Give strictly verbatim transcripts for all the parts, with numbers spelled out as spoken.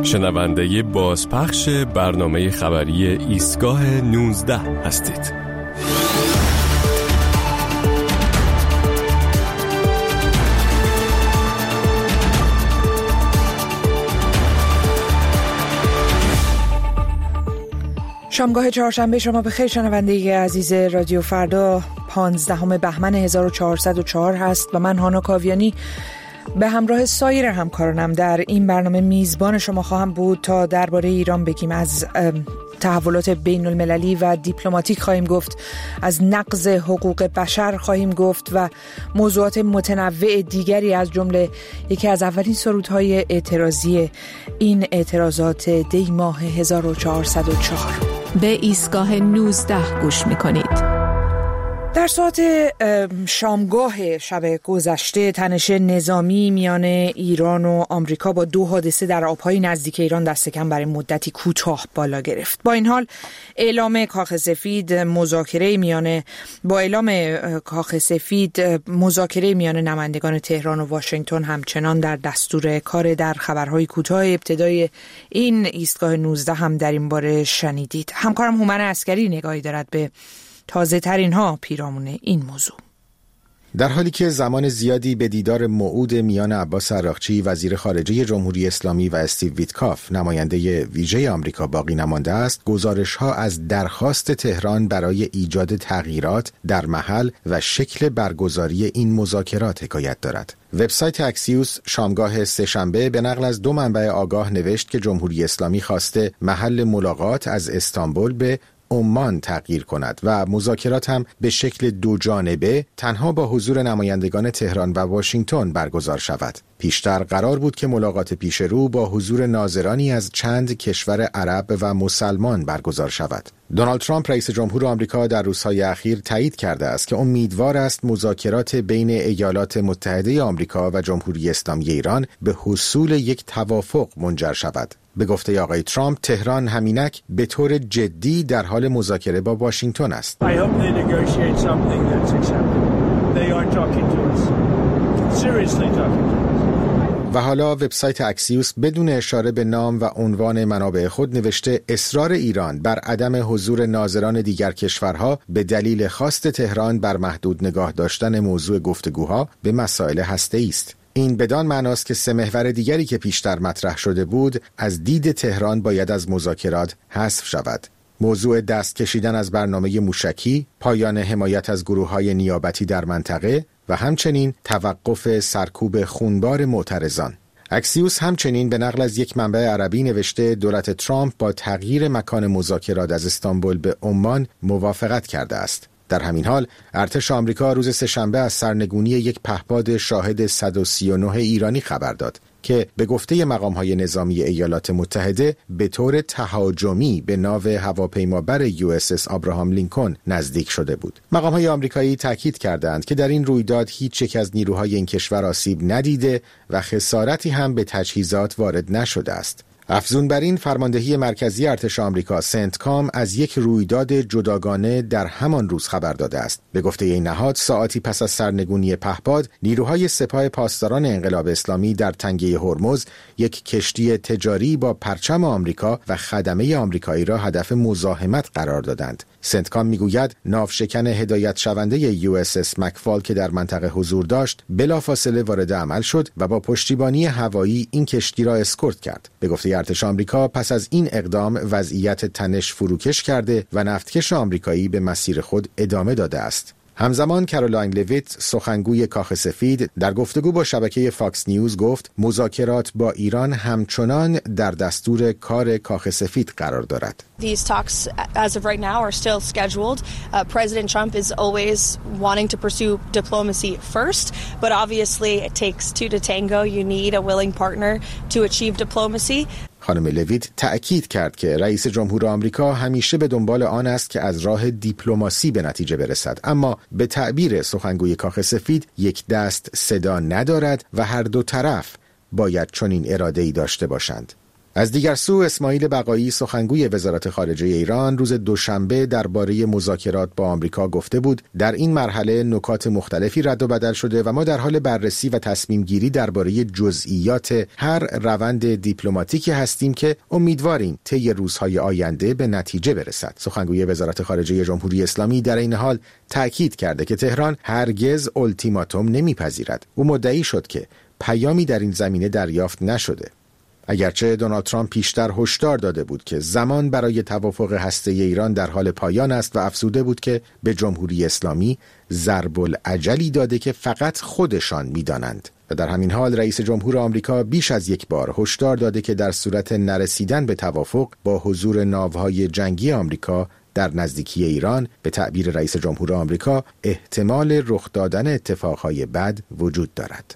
شنونده بازپخش برنامه خبری ایستگاه نوزده هستید. شامگاه چهارشنبه شما بخیر شنونده عزیز رادیو فردا. پانزدهم بهمن هزار و چهارصد و چهار هست و من هانا کاویانی به همراه سایر همکارانم در این برنامه میزبان شما خواهم بود تا درباره ایران بگیم. از تحولات بین المللی و دیپلماتیک خواهیم گفت، از نقض حقوق بشر خواهیم گفت و موضوعات متنوع دیگری از جمله یکی از اولین سرودهای اعتراضی این اعتراضات دی ماه هزار و چهارصد و چهار. به ایستگاه نوزده گوش میکنید. در ساعت شامگاه شب گذشته تنش نظامی میان ایران و آمریکا با دو حادثه در آبهای نزدیک ایران دست کم برای مدتی کوتاه بالا گرفت. با این حال اعلام کاخ سفید مذاکره میان با اعلام کاخ سفید مذاکره میان نمایندگان تهران و واشنگتن همچنان در دستور کار. در خبرهای کوتاه ابتدای این ایستگاه نوزده هم در این باره شنیدید. همکارم هومن عسکری نگاهی دارد به تازه ترین ها پیرامون این موضوع. در حالی که زمان زیادی به دیدار موعود میان عباس عراقچی وزیر خارجه جمهوری اسلامی و استیو ویتکاف نماینده ویژه آمریکا باقی نمانده است، گزارش‌ها از درخواست تهران برای ایجاد تغییرات در محل و شکل برگزاری این مذاکرات حکایت دارد. وبسایت اکسیوس شامگاه سه‌شنبه به نقل از دو منبع آگاه نوشت که جمهوری اسلامی خواسته محل ملاقات از استانبول به عمان تغییر کند و مذاکرات هم به شکل دو جانبه تنها با حضور نمایندگان تهران و واشنگتن برگزار شود. پیشتر قرار بود که ملاقات پیش رو با حضور ناظرانی از چند کشور عرب و مسلمان برگزار شود. دونالد ترامپ رئیس جمهور آمریکا در روزهای اخیر تایید کرده است که امیدوار است مذاکرات بین ایالات متحده آمریکا و جمهوری اسلامی ایران به حصول یک توافق منجر شود. به گفته آقای ترامپ، تهران همینک به طور جدی در حال مذاکره با واشنگتن است. و حالا وبسایت اکسیوس بدون اشاره به نام و عنوان منابع خود نوشته اصرار ایران بر عدم حضور ناظران دیگر کشورها به دلیل خواست تهران بر محدود نگاه داشتن موضوع گفتگوها به مسائل هسته‌ای است. این بدان معناست که سه محور دیگری که پیشتر مطرح شده بود از دید تهران باید از مذاکرات حذف شود. موضوع دست کشیدن از برنامه موشکی، پایان حمایت از گروه‌های نیابتی در منطقه و همچنین توقف سرکوب خونبار معترضان. اکسیوس همچنین به نقل از یک منبع عربی نوشته دولت ترامپ با تغییر مکان مذاکرات از استانبول به عمان موافقت کرده است. در همین حال ارتش آمریکا روز سه‌شنبه از سرنگونی یک پهپاد شاهد صد و سی و نه ایرانی خبر داد که به گفته مقام‌های نظامی ایالات متحده به طور تهاجمی به ناو هواپیمابر یو اس اس آبراهام لینکن نزدیک شده بود. مقام‌های آمریکایی تاکید کردند که در این رویداد هیچ یک از نیروهای این کشور آسیب ندیده و خسارتی هم به تجهیزات وارد نشده است. افزون بر این، فرماندهی مرکزی ارتش آمریکا سنتکام از یک رویداد جداگانه در همان روز خبر داده است. به گفته این نهاد ساعتی پس از سرنگونی پهپاد، نیروهای سپاه پاسداران انقلاب اسلامی در تنگه هرمز یک کشتی تجاری با پرچم آمریکا و خدمه آمریکایی را هدف مزاحمت قرار دادند. سنتکام میگوید ناوشکن هدایت شونده یو اس اس مکفال که در منطقه حضور داشت بلافاصله وارد عمل شد و با پشتیبانی هوایی این کشتی را اسکورت کرد. به گفته ارتش آمریکا پس از این اقدام وضعیت تنش فروکش کرده و نفتکش آمریکایی به مسیر خود ادامه داده است. همزمان کارولاین لویت سخنگوی کاخ سفید در گفتگو با شبکه فاکس نیوز گفت مذاکرات با ایران همچنان در دستور کار کاخ سفید قرار دارد. These talks as of right now are still scheduled. Uh, President Trump is always wanting to pursue diplomacy first, but obviously it takes two to tango. You need a willing partner to achieve diplomacy. خانم لویت تأکید کرد که رئیس جمهور آمریکا همیشه به دنبال آن است که از راه دیپلماسی به نتیجه برسد، اما به تعبیر سخنگوی کاخ سفید یک دست صدا ندارد و هر دو طرف باید چنین اراده‌ای داشته باشند. از دیگر سو اسماعیل بقایی سخنگوی وزارت خارجه ایران روز دوشنبه درباره مذاکرات با آمریکا گفته بود در این مرحله نکات مختلفی رد و بدل شده و ما در حال بررسی و تصمیم گیری درباره جزئیات هر روند دیپلماتیکی هستیم که امیدواریم طی روزهای آینده به نتیجه برسد. سخنگوی وزارت خارجه جمهوری اسلامی در این حال تأکید کرده که تهران هرگز التیماتوم نمیپذیرد. او مدعی شد که پیامی در این زمینه دریافت نشده. اگرچه دونالد ترامپ پیشتر هشدار داده بود که زمان برای توافق هسته‌ای ایران در حال پایان است و افزوده بود که به جمهوری اسلامی ضرب العجلی داده که فقط خودشان می‌دانند. و در همین حال رئیس جمهور آمریکا بیش از یک بار هشدار داده که در صورت نرسیدن به توافق با حضور ناوهای جنگی آمریکا در نزدیکی ایران، به تعبیر رئیس جمهور آمریکا، احتمال رخ دادن اتفاقهای بد وجود دارد.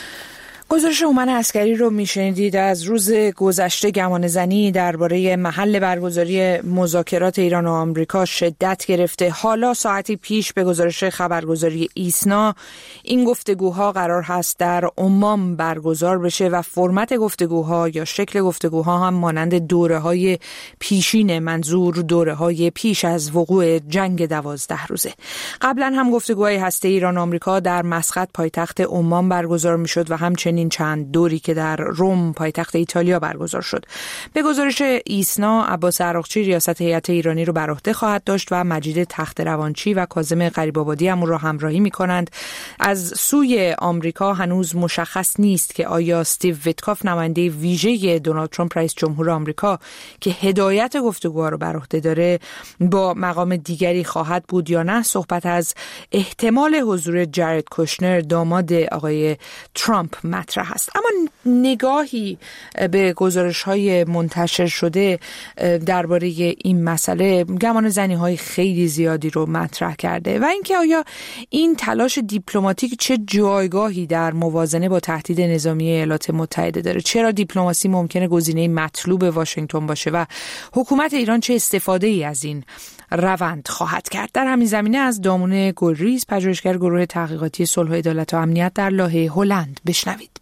گزارش هومن عسکری رو میشنیدید. از روز گذشته گمانه‌زنی درباره محل برگزاری مذاکرات ایران و آمریکا شدت گرفته. حالا ساعتی پیش به گزارش خبرگزاری ایسنا این گفتگوها قرار هست در عمان برگزار بشه و فرمت گفتگوها یا شکل گفتگوها هم مانند دوره‌های پیشین، منظور دوره‌های پیش از وقوع جنگ دوازده روزه. قبلا هم گفتگوهای هسته‌ای ایران و آمریکا در مسقط پایتخت عمان برگزار میشد و همچنین این چند دوری که در روم پایتخت ایتالیا برگزار شد. به گزارش ایسنا عباس عراقچی ریاست هیئت ایرانی رو بر عهده خواهد داشت و مجید تخت روانچی و کاظم غریب‌آبادی هم را همراهی می‌کنند. از سوی آمریکا هنوز مشخص نیست که آیا استیو ویتکاف نماینده ویژه دونالد ترامپ رئیس جمهور آمریکا که هدایت گفتگوها رو بر عهده داره با مقام دیگری خواهد بود یا نه. صحبت از احتمال حضور جارد کوشنر داماد آقای ترامپ مطرح هست. اما نگاهی به گزارش‌های منتشر شده درباره این مسئله گمانه‌زنی‌های خیلی زیادی رو مطرح کرده و اینکه آیا این تلاش دیپلماتیک چه جایگاهی در موازنه با تهدید نظامی ایالات متحده داره؟ چرا دیپلماسی ممکنه گزینه مطلوب واشنگتن باشه و حکومت ایران چه استفاده‌ای از این روند خواهد کرد؟ در همین زمینه از دامون گلریز، پژوهشگر گروه تحقیقاتی صلح و عدالت و امنیت در لاهه هلند بشنوید.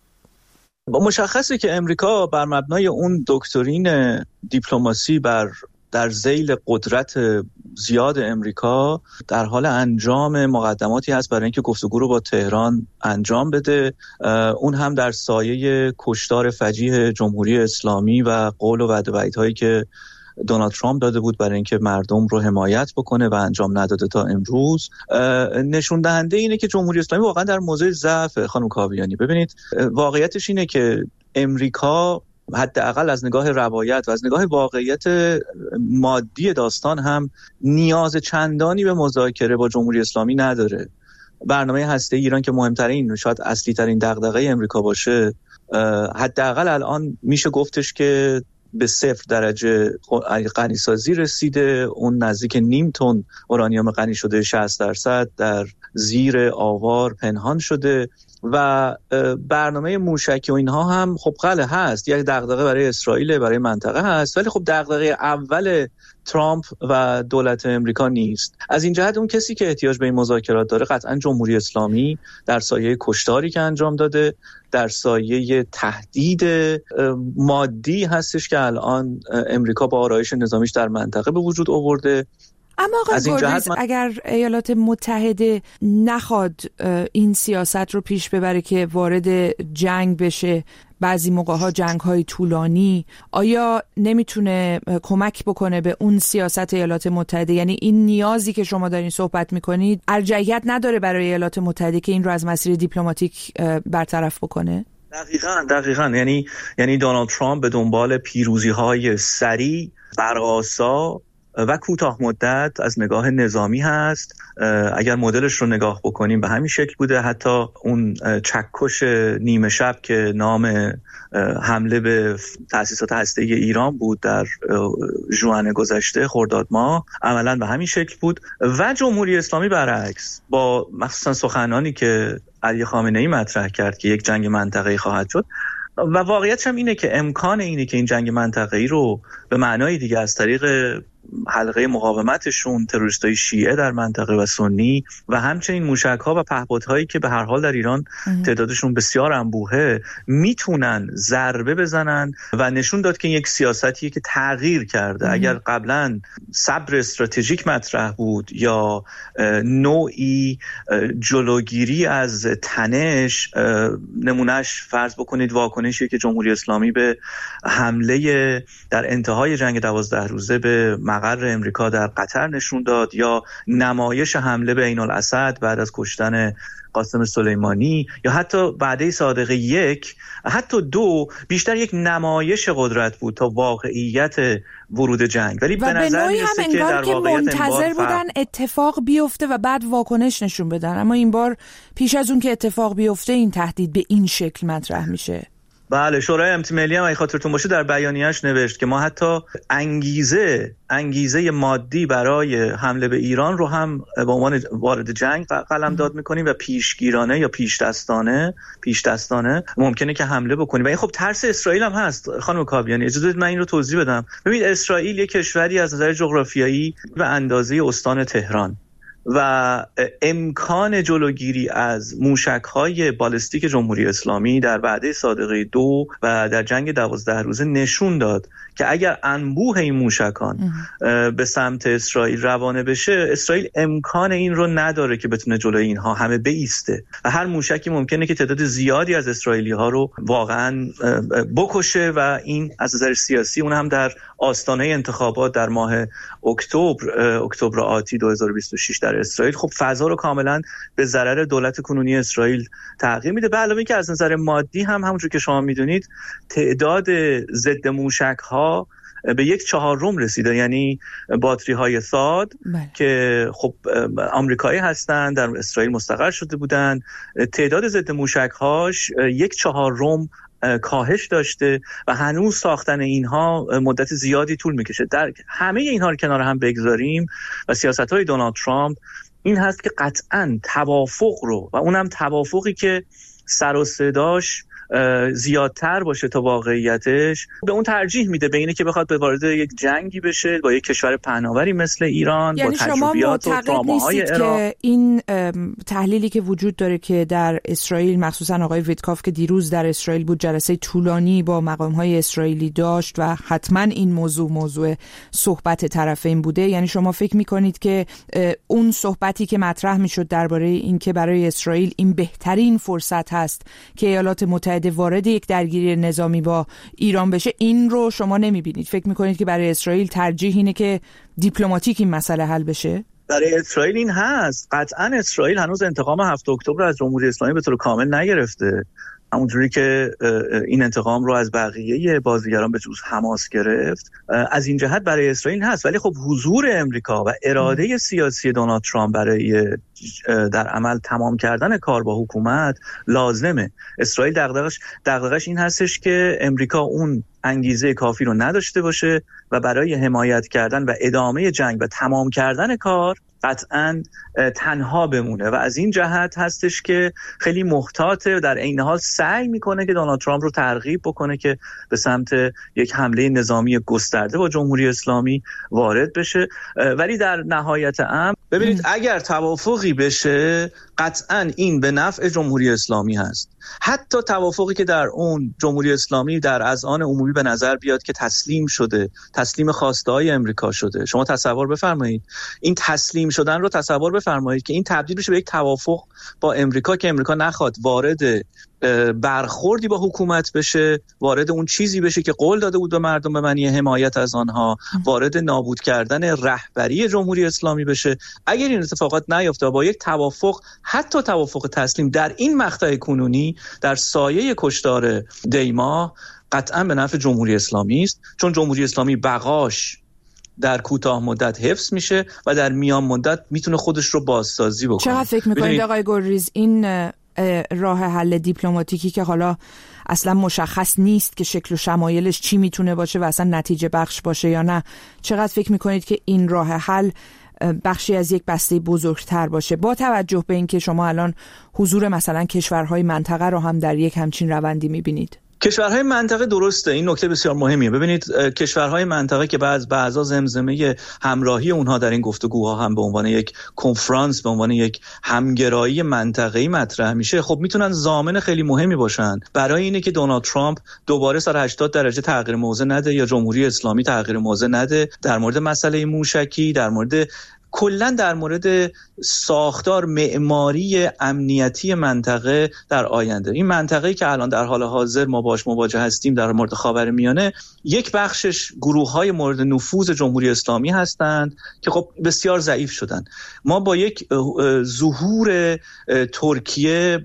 مشخصه که امریکا بر مبنای اون دکترین دیپلماسی بر در ذیل قدرت زیاد امریکا در حال انجام مقدماتی هست برای اینکه گفتگو رو با تهران انجام بده، اون هم در سایه کشتار فجیع جمهوری اسلامی و قول و وعده و وعیدهایی که دونالد ترامپ داده بود برای اینکه مردم رو حمایت بکنه و انجام نداده تا امروز. نشون دهنده اینه که جمهوری اسلامی واقعا در موضع ضعف. خانم کاویانی، ببینید واقعیتش اینه که امریکا حداقل از نگاه روایت و از نگاه واقعیت مادی داستان هم نیاز چندانی به مذاکره با جمهوری اسلامی نداره. برنامه هسته‌ای ایران که مهمترین، شاید اصلی ترین دغدغه امریکا باشه، حداقل الان میشه گفتش که به صفر درجه غنیسازی رسیده. اون نزدیک نیم تن اورانیوم غنی شده شصت درصد در زیر آوار پنهان شده و برنامه موشکی و اینها هم خب قله هست، یک دغدغه برای اسرائیل، برای منطقه هست، ولی خب دغدغه اول ترامپ و دولت امریکا نیست. از این جهت اون کسی که احتیاج به این مذاکرات داره قطعا جمهوری اسلامی در سایه کشتاری که انجام داده، در سایه تهدید مادی هستش که الان امریکا با آرایش نظامیش در منطقه به وجود آورده. اما آقای گلریز، من... اگر ایالات متحده نخواد این سیاست رو پیش ببره که وارد جنگ بشه، بعضی موقع‌ها جنگ‌های طولانی، آیا نمیتونه کمک بکنه به اون سیاست ایالات متحده؟ یعنی این نیازی که شما دارین صحبت میکنید ارجحیت نداره برای ایالات متحده که این رو از مسیر دیپلماتیک برطرف بکنه؟ دقیقاً دقیقاً یعنی یعنی دونالد ترامپ به دنبال پیروزی‌های سریع، برآسا و کوتاه مدت از نگاه نظامی هست. اگر مدلش رو نگاه بکنیم به همین شکل بوده. حتی اون چکش نیمه شب که نام حمله به تأسیسات هسته‌ای ایران بود در ژوئن گذشته، خرداد ماه، عملاً به همین شکل بود. و جمهوری اسلامی برعکس، با مخصوصا سخنانی که علی خامنه‌ای مطرح کرد که یک جنگ منطقه‌ای خواهد شد، و واقعیتش هم اینه که امکان اینه که این جنگ منطقه‌ای رو به معنای دیگه از طریق حلقه مقاومتشون، تروریستای شیعه در منطقه و سنی و همچنین موشک‌ها و پهپادهایی که به هر حال در ایران تعدادشون بسیار انبوهه میتونن ضربه بزنن و نشون داد که یک سیاستیه که تغییر کرده. ام. اگر قبلا صبر استراتژیک مطرح بود یا نوعی جلوگیری از تنش، نمونهش فرض بکنید واکنشی که جمهوری اسلامی به حمله در انتهای جنگ دوازده روزه به مقر امریکا در قطر نشون داد یا نمایش حمله به عین الاسد بعد از کشتن قاسم سلیمانی یا حتی بعده صادقه یک، حتی دو، بیشتر یک نمایش قدرت بود تا واقعیت ورود جنگ. ولی به نظر میرسه که در که واقعیت منتظر بودن اتفاق بیفته و بعد واکنش نشون بدن، اما این بار پیش از اون که اتفاق بیفته این تهدید به این شکل مطرح میشه. بله، شورای امنیت ملی هم اگه خاطرتون باشه در بیانیه‌اش نوشت که ما حتی انگیزه انگیزه مادی برای حمله به ایران رو هم به عنوان وارد جنگ قلمداد می‌کنیم و پیشگیرانه یا پیش دستانه پیش دستانه ممکنه که حمله بکنیم. و این خب ترس اسرائیل هم هست. خانم کاویانی اجازه بدید من این رو توضیح بدم. ببینید، اسرائیل یک کشوری از نظر جغرافیایی به اندازه استان تهران و امکان جلوگیری از موشک‌های بالستیک جمهوری اسلامی در وعده صادقه دو و در جنگ دوازده روزه نشون داد که اگر انبوه این موشکان به سمت اسرائیل روانه بشه، اسرائیل امکان این رو نداره که بتونه جلوی اینها همه بایسته و هر موشکی ممکنه که تعداد زیادی از اسرائیلی‌ها رو واقعاً بکشه و این از نظر سیاسی اون هم در آستانه انتخابات در ماه اکتبر اکتبر آتی دو هزار و بیست و شش در اسرائیل خب فضا رو کاملا به ضرر دولت کنونی اسرائیل تغییر میده. به علاوه اینکه از نظر مادی هم همونجور که شما میدونید تعداد ضد موشک‌ها به یک چهارم رسیده، یعنی باتری های ثاد که خب آمریکایی هستن، در اسرائیل مستقر شده بودن، تعداد ضد موشک‌هاش یک چهارم کاهش داشته و هنوز ساختن اینها مدت زیادی طول میکشه. در همه اینها رو کنار هم بگذاریم و سیاست‌های دونالد ترامپ این هست که قطعاً توافق رو و اونم توافقی که سر و صداش زیادتر باشه تا واقعیتش به اون ترجیح میده به اینه که بخواد به وارد یک جنگی بشه با یک کشور پهناوری مثل ایران، یعنی با تجربیات و تراماهای عراق. که این تحلیلی که وجود داره که در اسرائیل مخصوصا آقای ویتکاف که دیروز در اسرائیل بود جلسه طولانی با مقامهای اسرائیلی داشت و حتما این موضوع موضوع صحبت طرفین بوده، یعنی شما فکر میکنید که اون صحبتی که مطرح میشد درباره این که برای اسرائیل این بهترین فرصت هست که ایالات متحده وارد یک درگیری نظامی با ایران بشه، این رو شما نمیبینید؟ فکر میکنید که برای اسرائیل ترجیح اینه که دیپلماتیک این مسئله حل بشه؟ برای اسرائیل این هست. قطعا اسرائیل هنوز انتقام هفتم اکتبر از جمهوری اسلامی به طور کامل نگرفته، همونجوری که این انتقام رو از بقیه بازیگران به جز حماس گرفت. از این جهت برای اسرائیل هست، ولی خب حضور امریکا و اراده سیاسی دونالد ترامپ برای در عمل تمام کردن کار با حکومت لازمه. اسرائیل دغدغش دغدغش این هستش که امریکا اون انگیزه کافی رو نداشته باشه و برای حمایت کردن و ادامه جنگ و تمام کردن کار قطعاً تنها بمونه و از این جهت هستش که خیلی محتاطه، در عین حال سعی میکنه که دونالد ترامپ رو ترغیب بکنه که به سمت یک حمله نظامی گسترده با جمهوری اسلامی وارد بشه. ولی در نهایت امر ببینید اگر توافقی بشه قطعاً این به نفع جمهوری اسلامی هست. حتی توافقی که در اون جمهوری اسلامی در اذعان عمومی به نظر بیاد که تسلیم شده، تسلیم خواسته‌های امریکا شده، شما تصور بفرمایید این تسلیم شدن رو تصور بفرمایید که این تبدیل بشه به یک توافق با امریکا که امریکا نخواد وارد برخوردی با حکومت بشه، وارد اون چیزی بشه که قول داده بود به مردم به معنی حمایت از آنها، وارد نابود کردن رهبری جمهوری اسلامی بشه. اگر این اتفاقات نیفته با یک توافق، حتی توافق تسلیم در این مقطع کنونی در سایه کشتار دیما، قطعا به نفع جمهوری اسلامی است، چون جمهوری اسلامی بقاش در کوتاه مدت حفظ میشه و در میان مدت میتونه خودش رو بازسازی بکنه. چقدر فکر میکنید آقای گلریز این راه حل دیپلماتیکی که حالا اصلا مشخص نیست که شکل و شمایلش چی میتونه باشه و اصلا نتیجه بخش باشه یا نه، چقدر فکر میکنید که این راه حل بخشی از یک بسته بزرگتر باشه، با توجه به اینکه شما الان حضور مثلا کشورهای منطقه رو هم در یک همچین روندی میبینید؟ کشورهای منطقه درسته، این نکته بسیار مهمیه. ببینید کشورهای منطقه که بعض بعضا زمزمه همراهی اونها در این گفتگوها هم به عنوان یک کنفرانس، به عنوان یک همگرایی منطقه‌ای مطرح میشه، خب میتونن ضامن خیلی مهمی باشن برای اینه که دونالد ترامپ دوباره صد و هشتاد درجه تغییر موضع نده یا جمهوری اسلامی تغییر موضع نده در مورد مسئله موشکی، در مورد کلا در مورد ساختار معماری امنیتی منطقه در آینده. این منطقه‌ای که الان در حال حاضر ما باش مواجه هستیم در مورد خاورمیانه، یک بخشش گروه‌های مورد نفوذ جمهوری اسلامی هستند که خب بسیار ضعیف شدن. ما با یک ظهور ترکیه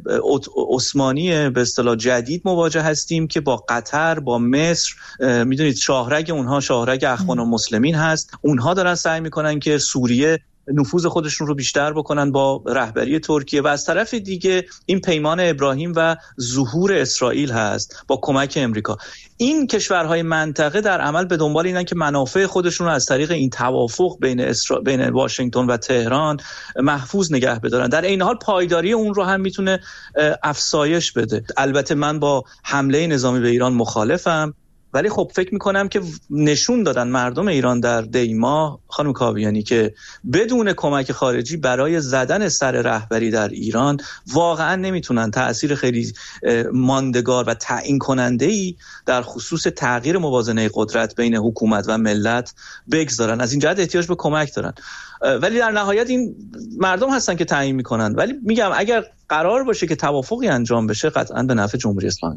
عثمانی به اصطلاح جدید مواجه هستیم که با قطر، با مصر، میدونید شاهرگ اونها شاهرگ اخوان المسلمین هست، اونها دارن سعی میکنن که سوریه نفوذ خودشون رو بیشتر بکنن با رهبری ترکیه، و از طرف دیگه این پیمان ابراهیم و ظهور اسرائیل هست با کمک امریکا. این کشورهای منطقه در عمل به دنبال اینن که منافع خودشون رو از طریق این توافق بین اسرا... بین واشنگتن و تهران محفوظ نگه بدارن، در این حال پایداری اون رو هم میتونه افزایش بده. البته من با حمله نظامی به ایران مخالفم، ولی خب فکر میکنم که نشون دادن مردم ایران در دیما، خانم کاویانی، که بدون کمک خارجی برای زدن سر رهبری در ایران واقعا نمیتونن تأثیر خیلی ماندگار و تعیین کننده‌ای در خصوص تغییر موازنه قدرت بین حکومت و ملت بگذارن. از این جهت احتیاج به کمک دارن، ولی در نهایت این مردم هستن که تعیین میکنن. ولی میگم اگر قرار باشه که توافقی انجام بشه، قطعا به نفع جمهوری اسلامی.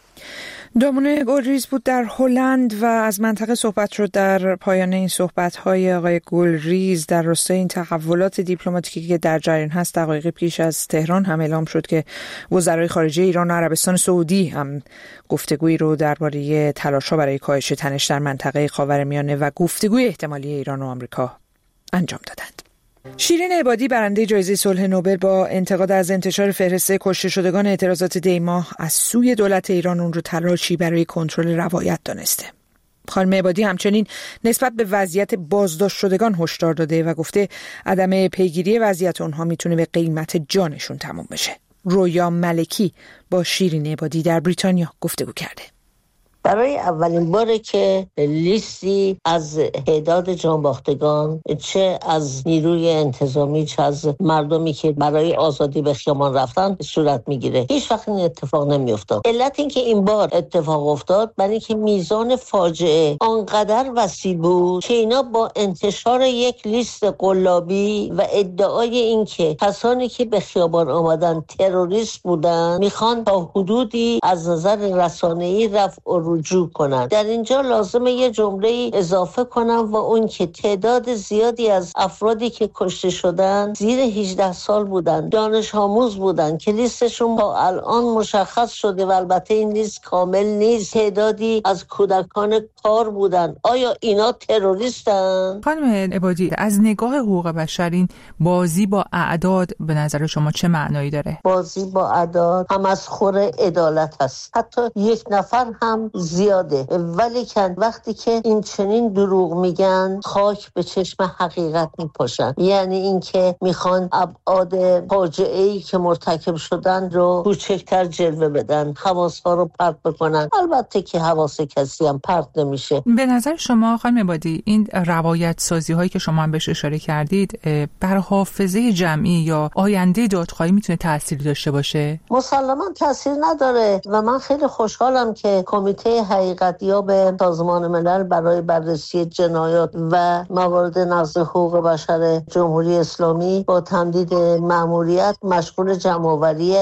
دامونه گلریز بود در هلند و از منطقه صحبت شد. در پایان این صحبت‌های آقای گلریز در راستای این تحولات دیپلماتیکی که در جریان هست، دقایق پیش از تهران هم اعلام شد که وزرای خارجه ایران و عربستان سعودی هم گفتگویی رو درباره تلاش‌ها برای کاهش تنش در منطقه خاورمیانه و گفتگوی احتمالی ایران و آمریکا انجام دادند. شیرین عبادی برنده جایزه صلح نوبل با انتقاد از انتشار فهرست کشته شدگان اعتراضات دی ماه از سوی دولت ایران اون رو تلاشی برای کنترل روایت دانسته. خانم عبادی همچنین نسبت به وضعیت بازداشت شدگان هشدار داده و گفته عدم پیگیری وضعیت اونها میتونه به قیمت جانشون تموم بشه. رویا ملکی با شیرین عبادی در بریتانیا گفتگو کرده. برای اولین باره که لیستی از تعداد جانباختگان، چه از نیروی انتظامی چه از مردمی که برای آزادی به خیابان رفتن صورت میگیره. هیچ وقت این اتفاق نمیافتاد. علت این که این بار اتفاق افتاد برای اینکه میزان فاجعه آنقدر وسیع بود که اینا با انتشار یک لیست قلابی و ادعای این که کسانی که به خیابان آمدن تروریست بودن، میخوان تا حدودی از نظر رسانه‌ای رفع و رجوع کنن. در اینجا لازمه یه جمله اضافه کنم و اون که تعداد زیادی از افرادی که کشته شدن زیر هجده سال بودن، دانش آموز بودن که لیستشون با الان مشخص شده و البته این لیست کامل نیست. تعدادی از کودکان کار بودن. آیا اینا تروریستن؟ خانم عبادی، از نگاه حقوق بشر این بازی با اعداد به نظر شما چه معنایی داره؟ بازی با اعداد هم از خور عدالت هست. حتی یک نفر هم زیاده، ولی کن وقتی که این چنین دروغ میگن خاک به چشم حقیقت میپاشن. یعنی اینکه میخوان ابعاد فاجعه‌ای که مرتکب شدن رو کوچکتر جلوه بدن، حواس‌ها رو پرت بکنن. البته که حواس کسی هم پرت نمیشه. به نظر شما خانم عبادی این روایت سازی هایی که شما هم بهش اشاره کردید بر حافظه جمعی یا آینده دادخواهی میتونه تأثیری داشته باشه؟ مسلماً تأثیر نداره و من خیلی خوشحالم که کمیته حقیقتیاب سازمان ملل برای بررسی جنایات و موارد نقض حقوق بشر جمهوری اسلامی با تمدید مأموریت مشغول جمع‌آوری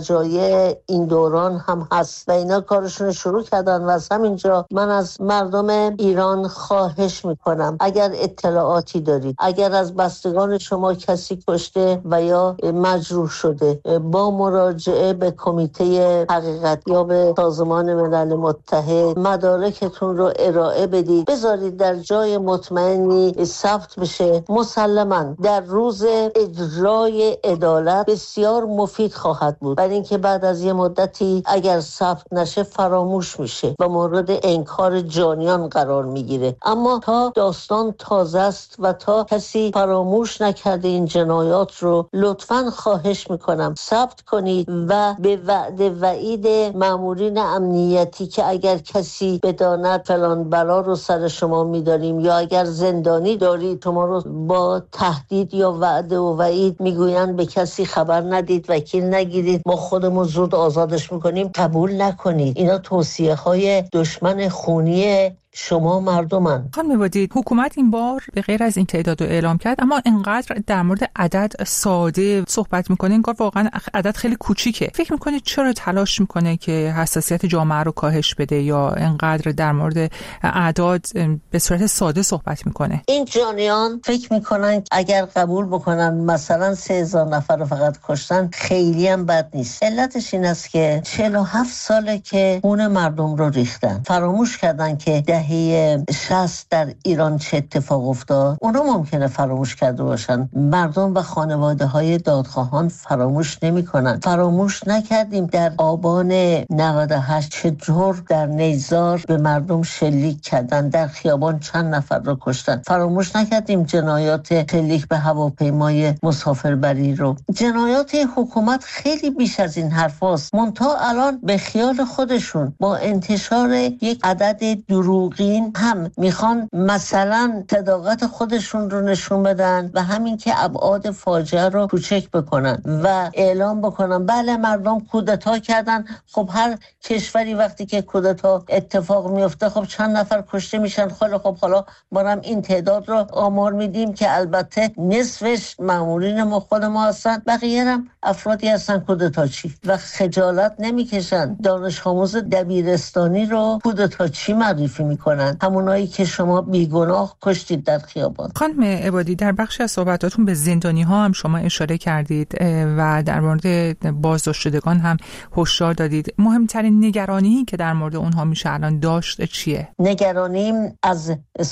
فجایع این دوران هم هست و اینا کارشون شروع کردن. و از همینجا من از مردم ایران خواهش میکنم اگر اطلاعاتی دارید، اگر از بستگان شما کسی کشته و یا مجروح شده، با مراجعه به کمیته حقیقتیاب سازمان ملل متحد متحد مدارکتون رو ارائه بدید، بذارید در جای مطمئنی ثبت بشه. مسلماً در روز اجرای عدالت بسیار مفید خواهد بود، برای اینکه بعد از یه مدتی اگر ثبت نشه فراموش میشه و مورد انکار جانیان قرار میگیره. اما تا داستان تازه است و تا کسی فراموش نکرده این جنایات رو، لطفاً خواهش میکنم ثبت کنید و به وعده وعید مامورین امنیتی که اگر کسی بداند فلان بلا رو سر شما میداریم یا اگر زندانی دارید شما رو با تهدید یا وعده و وعید میگویند به کسی خبر ندید، وکیل نگیرید، ما خودمون زود آزادش میکنیم، قبول نکنید. اینا توصیه های دشمن خونی شما مردمان. خانم عبادی، حکومت این بار به غیر از این تعداد رو اعلام کرد اما انقدر در مورد عدد ساده صحبت میکنه انگار واقعا عدد خیلی کوچیکه. فکر میکنید چرا تلاش میکنه که حساسیت جامعه رو کاهش بده یا انقدر در مورد اعداد به صورت ساده صحبت میکنه؟ این جانیان فکر میکنن اگر قبول بکنن مثلا سه هزار نفر رو فقط کشتن خیلی هم بد نیست. علتش این است که چهل و هفت ساله که خون مردم رو ریختن، فراموش کردن که دهه شصت در ایران چه اتفاق افتاد. اونا ممکنه فراموش کرده باشن، مردم و خانواده های دادخواهان فراموش نمی کنن. فراموش نکردیم در آبان نود و هشت چطور در نیزار به مردم شلیک کردن، در خیابان چند نفر رو کشتن. فراموش نکردیم جنایات شلیک به هواپیمای مسافربری رو. جنایات حکومت خیلی بیش از این حرف هاست. منتها الان به خیال خودشون با انتشار یک عدد دروغین هم میخوان مثلا صداقت خودشون رو نشون بدن و همین که ابعاد فاجعه رو کوچک بکنن و اعلام بکنن بله مردم کودتا کردن. خب هر کشوری وقتی که کودتا اتفاق میفته خب چند نفر کشته میشن. خیلی خب حالا ما هم این تعداد رو آمار میدیم که البته نصفش مامورین ما خود ما هستن، بقیه هم افرادی هستن کودتاچی و خجالت نمیکشن. دانش آموز دبیرستانی رو کودتاچی معرفی میکنن، همونایی که شما بیگناه کشتید در خیابان. خانم عبادی، در بخشی از صحبتاتون به زندانی ها هم شما اشاره کردید و در مورد بازداشت شدگان هم هشدار دادید. مهمترین نگرانی که در مورد اونها میشه الان داشت چیه؟ نگرانیم از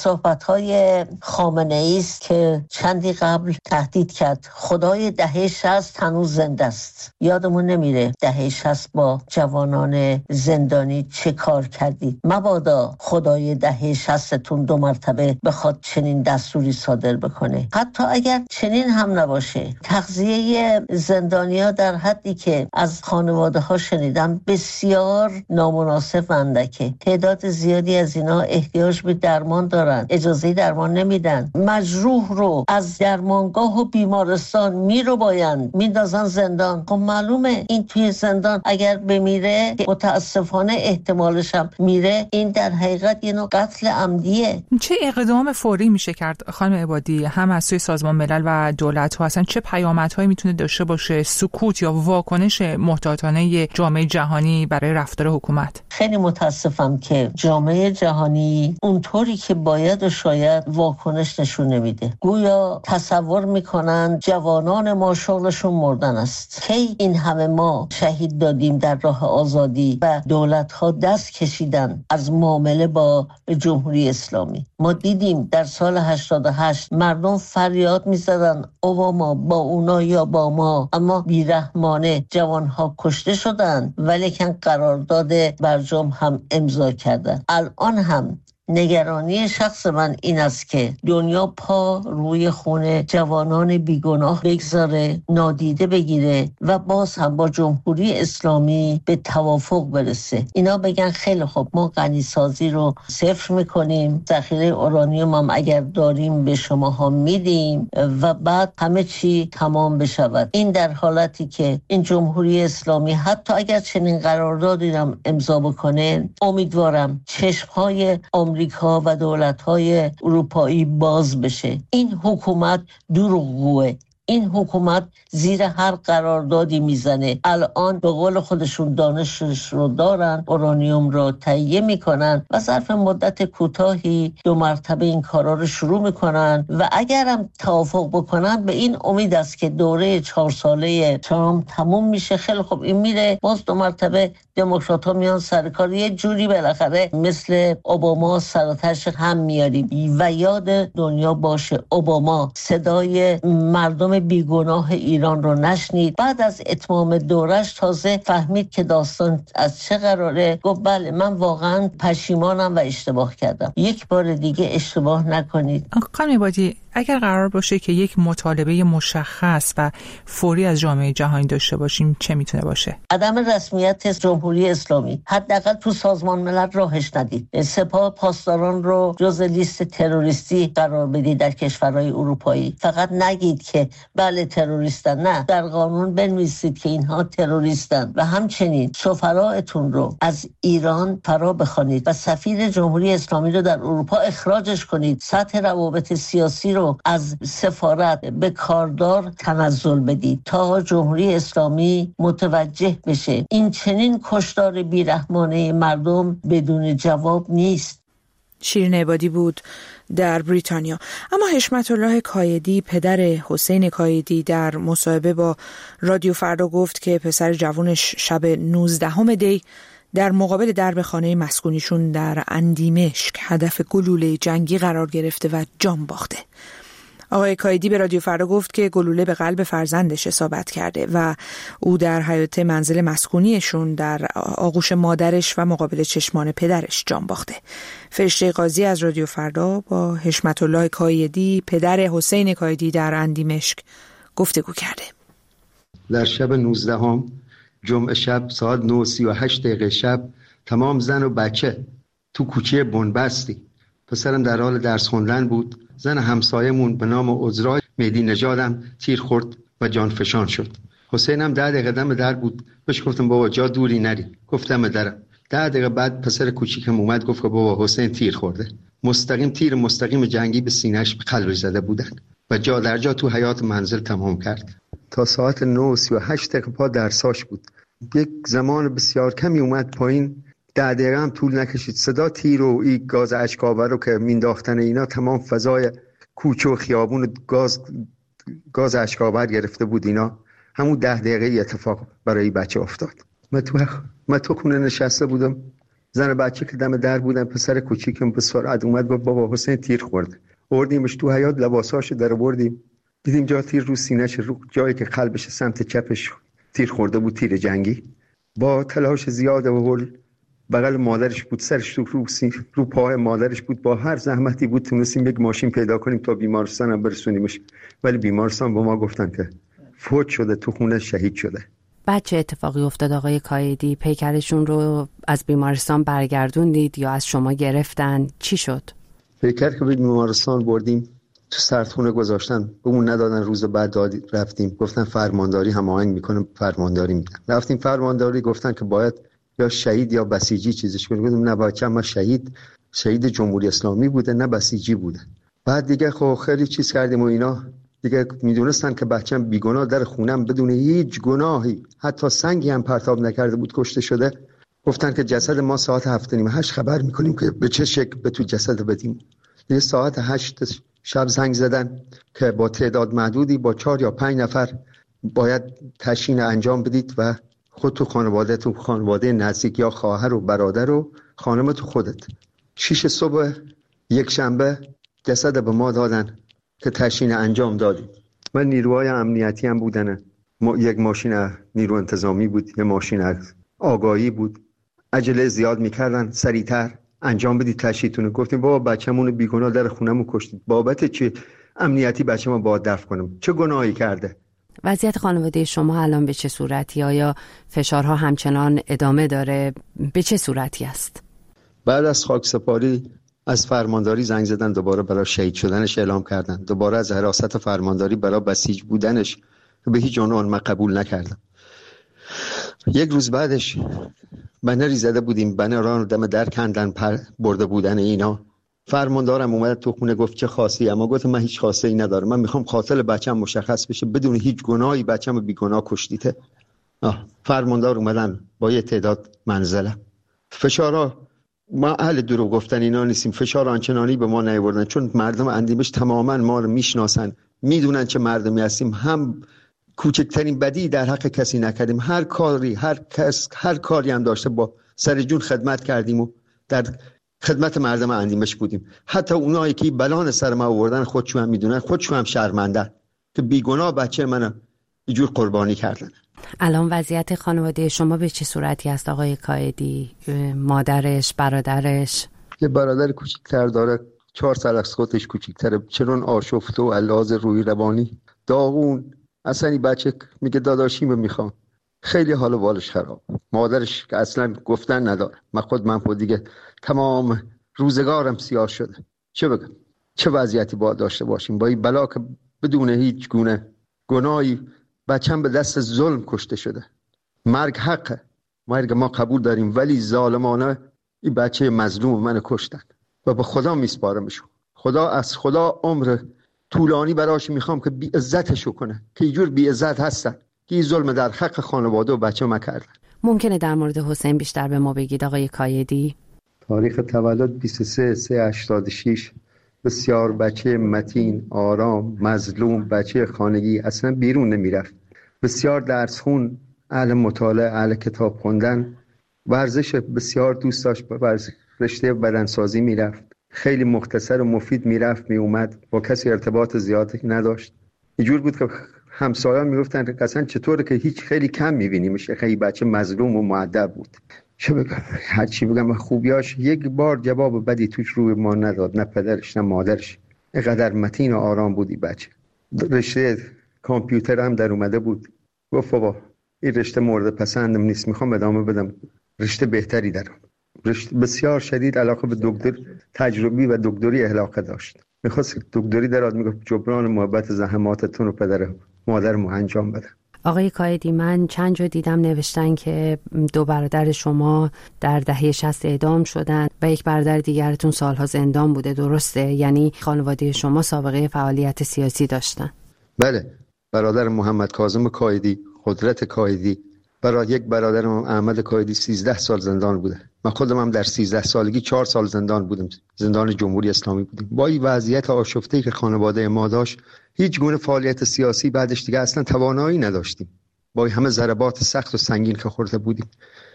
صحبت‌های خامنه‌ای است که چندی قبل تهدید کرد خدای دهه شصت هنوز زنده است. یادمون نمیره دهه شصت با جوانان زندانی چه کار کردید. مبادا خدای دهه شصتتون دو مرتبه بخواد چنین دستوری صادر بکنه. حتی اگر چنین هم نباشه، تغذیه زندانیا در حدی که از خانواده ها شنیدم بسیار نامناسب و اندکه. تعداد زیادی از اینا احتیاج به درمان دارن، اجازه درمان نمیدن. مجروح رو از درمانگاه و بیمارستان میرو باین میندازن زندان. خب معلومه این توی زندان اگر بمیره متاسفانه احتمالش هم میره، این در حقیقت یه نوع قتل عمدیه. چه اقدام فوری میشه کرد خانم عبادی هم از سوی سازمان ملل و دولت ها؟ اصلا چه پیامدهایی میتونه داشته باشه سکوت یا واکنش محتاطانه جامعه جهانی برای رفتار حکومت؟ خیلی متاسفم که جامعه جهانی اونطوری که باید و شاید واکنش نشون نمیده. گویا تصور میکنن جوانان ما شغلشون مردن است. کی این همه ما شهید دادیم در راه آزادی و دولت ها دست کشیدن از معامله با جمهوری اسلامی. ما دیدیم در سال هشتاد و هشت مردم فریاد میزدن اوباما با اونا یا با ما، اما بیرحمانه جوانها کشته شدن ولیکن قرارداد برجام هم امضا کردن. الان هم نگرانی شخص من این است که دنیا پا روی خون جوانان بیگناه بگذاره، نادیده بگیره و باز هم با جمهوری اسلامی به توافق برسه. اینا بگن خیلی خوب ما غنیسازی رو صفر میکنیم، ذخیره اورانیوم هم اگر داریم به شماها میدیم و بعد همه چی تمام بشود. این در حالتی که این جمهوری اسلامی حتی اگر چنین قراردادی هم امضا بکنه، امیدوارم چشمهای آمریکا و دولت‌های اروپایی باز بشه. این حکومت دروغگوه. این حکومت زیر هر قراردادی میزنه. الان به قول خودشون دانشش رو دارن، اورانیوم رو تهیه میکنن و ظرف مدت کوتاهی دو مرتبه این کارا رو شروع میکنن و اگرم توافق بکنن به این امید است که دوره چهار ساله ترامپ تموم میشه. خیلی خوب این میره باز دو مرتبه دموکرات ها میان سر کار، یه جوری بالاخره مثل اوباما سراتش هم میاریم و یاد دنیا باشه اوباما صدای مردم بیگناه ایران رو نشنید. بعد از اتمام دورش تازه فهمید که داستان از چه قراره. گفت بله من واقعا پشیمانم و اشتباه کردم. یک بار دیگه اشتباه نکنید. خانم عبادی، اگر قرار باشه که یک مطالبه مشخص و فوری از جامعه جهانی داشته باشیم چه میتونه باشه؟ عدم رسمیت جمهوری اسلامی، حداقل تو سازمان ملل راهش ندید. سپاه پاسداران رو جز لیست تروریستی قرار بدید در کشورهای اروپایی. فقط نگید که بله تروریستن، نه، در قانون بنویسید که اینها تروریستن و همچنین سفرائتون رو از ایران فرا بخوانید و سفیر جمهوری اسلامی رو در اروپا اخراجش کنید. سطح روابط سیاسی رو از سفارت به کاردار تنزل بدید تا جمهوری اسلامی متوجه بشه این چنین کشتار بیرحمانه مردم بدون جواب نیست. شیرین عبادی بود در بریتانیا. اما حشمت الله کایدی پدر حسین کایدی در مصاحبه با رادیو فردا گفت که پسر جوانش شب نوزدهم دی در مقابل درب خانه مسکونیشون در اندیمشک هدف گلوله جنگی قرار گرفته و جان باخته. آقای کایدی به رادیو فردا گفت که گلوله به قلب فرزندش اصابت کرده و او در حیاط منزل مسکونیشون در آغوش مادرش و مقابل چشمان پدرش جان باخته. فرشته قاضی از رادیو فردا با حشمت الله کایدی پدر حسین کایدی در اندیمشک گفتگو کرده. در شب نوزدهم جمعه شب ساعت نه و سی و هشت دقیقه شب تمام زن و بچه تو کوچه بنبستی. پسرم در حال درس خوندن بود. زن همسایمون به نام عذرا مهدی نژادم تیر خورد و جان فشان شد. حسینم ده دقیقه دم در بود. بهش گفتم بابا جا دوری نری. گفتم درم. ده دقیقه بعد پسر کوچیکم اومد گفت که بابا حسین تیر خورده. مستقیم تیر مستقیم جنگی به سینه‌اش قلبش زده بودن و جا در جا تو حیاط منزل تمام کرد. تا ساعت نه و سی و هشت دقیقه پا درساش بود. یک زمان بسیار کمی اومد پایین. ده دقیقه هم طول نکشید صدا تیر و این گاز اشک‌آور رو که مینداختن اینا تمام فضای کوچه و خیابون گاز گاز اشک‌آور گرفته بود. اینا همون ده دقیقه اتفاق برای بچه افتاد. من تو من تو خونه نشسته بودم. زن بچه که دم در بودن پسر کوچیکم به سرعت اومد گفت بابا حسین تیر خورده. بردیمش تو حیاط لباساشو در آوردیم. دیدیم جا تیر رو سینه‌ش، رو جایی که قلبش سمت چپش تیر خورده بود، تیر جنگی. با تلاش زیاد و هول بغل مادرش بود، سرش تو رو, رو پای مادرش بود. با هر زحمتی بود تونستیم یک ماشین پیدا کنیم تا بیمارستان هم برسونیمش، ولی بیمارستان با ما گفتن که فوت شده، تو خونه شهید شده. بعد چه اتفاقی افتاد آقای کایدی؟ پیکرشون رو از بیمارستان برگردوندید یا از شما گرفتن؟ چی شد؟ پیکر که به بیمارستان بردیم تو سردخونه گذاشتن، بهمون ندادن. روز بعد دادی رفتیم گفتن فرمانداری هماهنگ میکنه، فرمانداری میدن. رفتیم فرمانداری گفتن که باید یا شهید یا بسیجی چیزش کنیم. گفتم نه بچه‌م ما شهید شهید جمهوری اسلامی بوده نه بسیجی بوده. بعد دیگه خب خیلی چیز کردیم و اینا دیگه میدونستن که بچه‌م بیگناه در خونم بدون هیچ گناهی حتی سنگی هم پرتاب نکرده بود کشته شده. گفتن که جسد ما ساعت هفت و نیم هشت خبر میکنیم که به چه شکل به تو جسد بدیم. دیگه ساعت هشت شب زنگ زدن که با تعداد محدودی با چهار یا پنج نفر باید تشییع انجام بدید و خود تو خانواده تو خانواده نزدیک یا خواهر و برادر و خانم تو خودت. شیش صبح یک شنبه جسد به ما دادن که تشییع انجام دادیم. و نیروهای امنیتی هم بودن. ما یک ماشین نیرو انتظامی بود، یک ماشین آگاهی بود. عجله زیاد میکردن سریعتر انجام بدید تشییعتون. گفتیم بابا بچه‌مون بیگناه در خونمون کشتید، بابت چه امنیتی بچه‌مون باید دفن کنم؟ چه گناهی کرده؟ وضعیت خانواده شما الان به چه صورتی؟ آیا فشارها همچنان ادامه داره؟ به چه صورتی است؟ بعد از خاکسپاری از فرمانداری زنگ زدن، دوباره برای شهید شدنش اعلام کردن. دوباره از حراست فرمانداری برای بسیج بودنش به هیچ عنوان من قبول نکردم. یک روز بعدش بنری زده بودیم، بنران رو دم در کندن پر برده بودن اینا. فرماندارم اومد تو خونه گفت چه خاصی؟ اما گفتم من هیچ خاصی ندارم، من میخوام قاتل بچه‌م مشخص بشه، بدون هیچ گناهی بچه‌م بیگناه کشتیته. فرماندار اومدن با یه تعداد منزله. فشارا ما اهل دروغ گفتن اینا نیستیم، فشار آنچنانی به ما نیاوردن چون مردم اندیمش تماما ما رو میشناسن، میدونن چه مردمی هستیم. هم کوچکترین بدی در حق کسی نکردیم. هر کاری هر کس هر کاری هم داشته با سر جون خدمت کردیم و در خدمت مردم اندیمش بودیم. حتی اونایی که بلان سر ما آوردن خودشون هم میدونن، خودشون هم شرمندن که بیگناه بچه منو اینجور قربانی کردن. الان وضعیت خانواده شما به چه صورتی است آقای کایدی؟ مادرش، برادرش؟ یه برادر کوچیک‌تر داره، چهار سال از خودش کوچیک‌تره، چنون آشفته و علاوه روی روانی داغون. اصلا این بچه میگه داداشیمو میخوام. خیلی حال و بالش خراب. مادرش که اصلا گفتن نداره. من خود من خود دیگه تمام روزگارم سیاه شده. چه بگم؟ چه وضعیتی باید داشته باشیم با این بلا که بدون هیچ گونه گناهی بچه‌م به دست ظلم کشته شده. مرگ حقه، مرگ ما قبول داریم، ولی ظالمانه این بچه مظلوم من کشتن و به خدا میسپارمشون. خدا از خدا عمر طولانی براش میخوام که بی عزتشو کنه که اینجور بی عزت هستن که این ظلم در حق خانواده و بچه ما کردن. ممکنه در مورد حسین بیشتر به ما بگید آقای کایدی؟ تاریخ تولد بیست و سه سه هشتاد و شش. بسیار بچه متین، آرام، مظلوم، بچه خانگی، اصلا بیرون نمیرفت. بسیار درس خون، اهل مطالعه، اهل کتاب خوندن، ورزش بسیار دوست داشت، ورزش رشته بدنسازی میرفت. خیلی مختصر و مفید میرفت می اومد، با کسی ارتباط زیادی نداشت. اینجور بود که همسایه‌ها میگفتن که اصلا چطوره که هیچ خیلی کم میبینیمش. خیلی بچه مظلوم و مؤدب بود. چه بگم؟ هر چی بگم خوبیاش یک بار جواب بدی توش روی ما نداد، نه پدرش نه مادرش. اینقدر متین و آرام بودی بچه. رشته کامپیوتر هم در اومده بود. گفت بابا این رشته مورد پسندم نیست، میخوام ادامه بدم رشته بهتری دارم. رشته بسیار شدید علاقه به دکتر تجربی و دکتری علاقه داشت. میخواست دکتری درات، میگفت جبران محبت زحماتتون رو پدر مادرمو انجام بده. آقای کایدی، من چند جا دیدم نوشتن که دو برادر شما در دهه شصت اعدام شدن و یک برادر دیگرتون سالها زندان بوده، درسته؟ یعنی خانواده شما سابقه فعالیت سیاسی داشتن؟ بله، برادر محمد کاظم کایدی، قدرت کایدی، برای یک برادرم احمد کایدی سیزده سال زندان بوده. من خودم هم در سیزده سالگی چهار سال زندان بودم، زندان جمهوری اسلامی بودیم. با این وضعیت آشفته‌ای که خانواده ما داشت، هیچ گونه فعالیت سیاسی بعدش دیگه اصلا توانایی نداشتیم. با همه ضربات سخت و سنگین که خورده بودیم،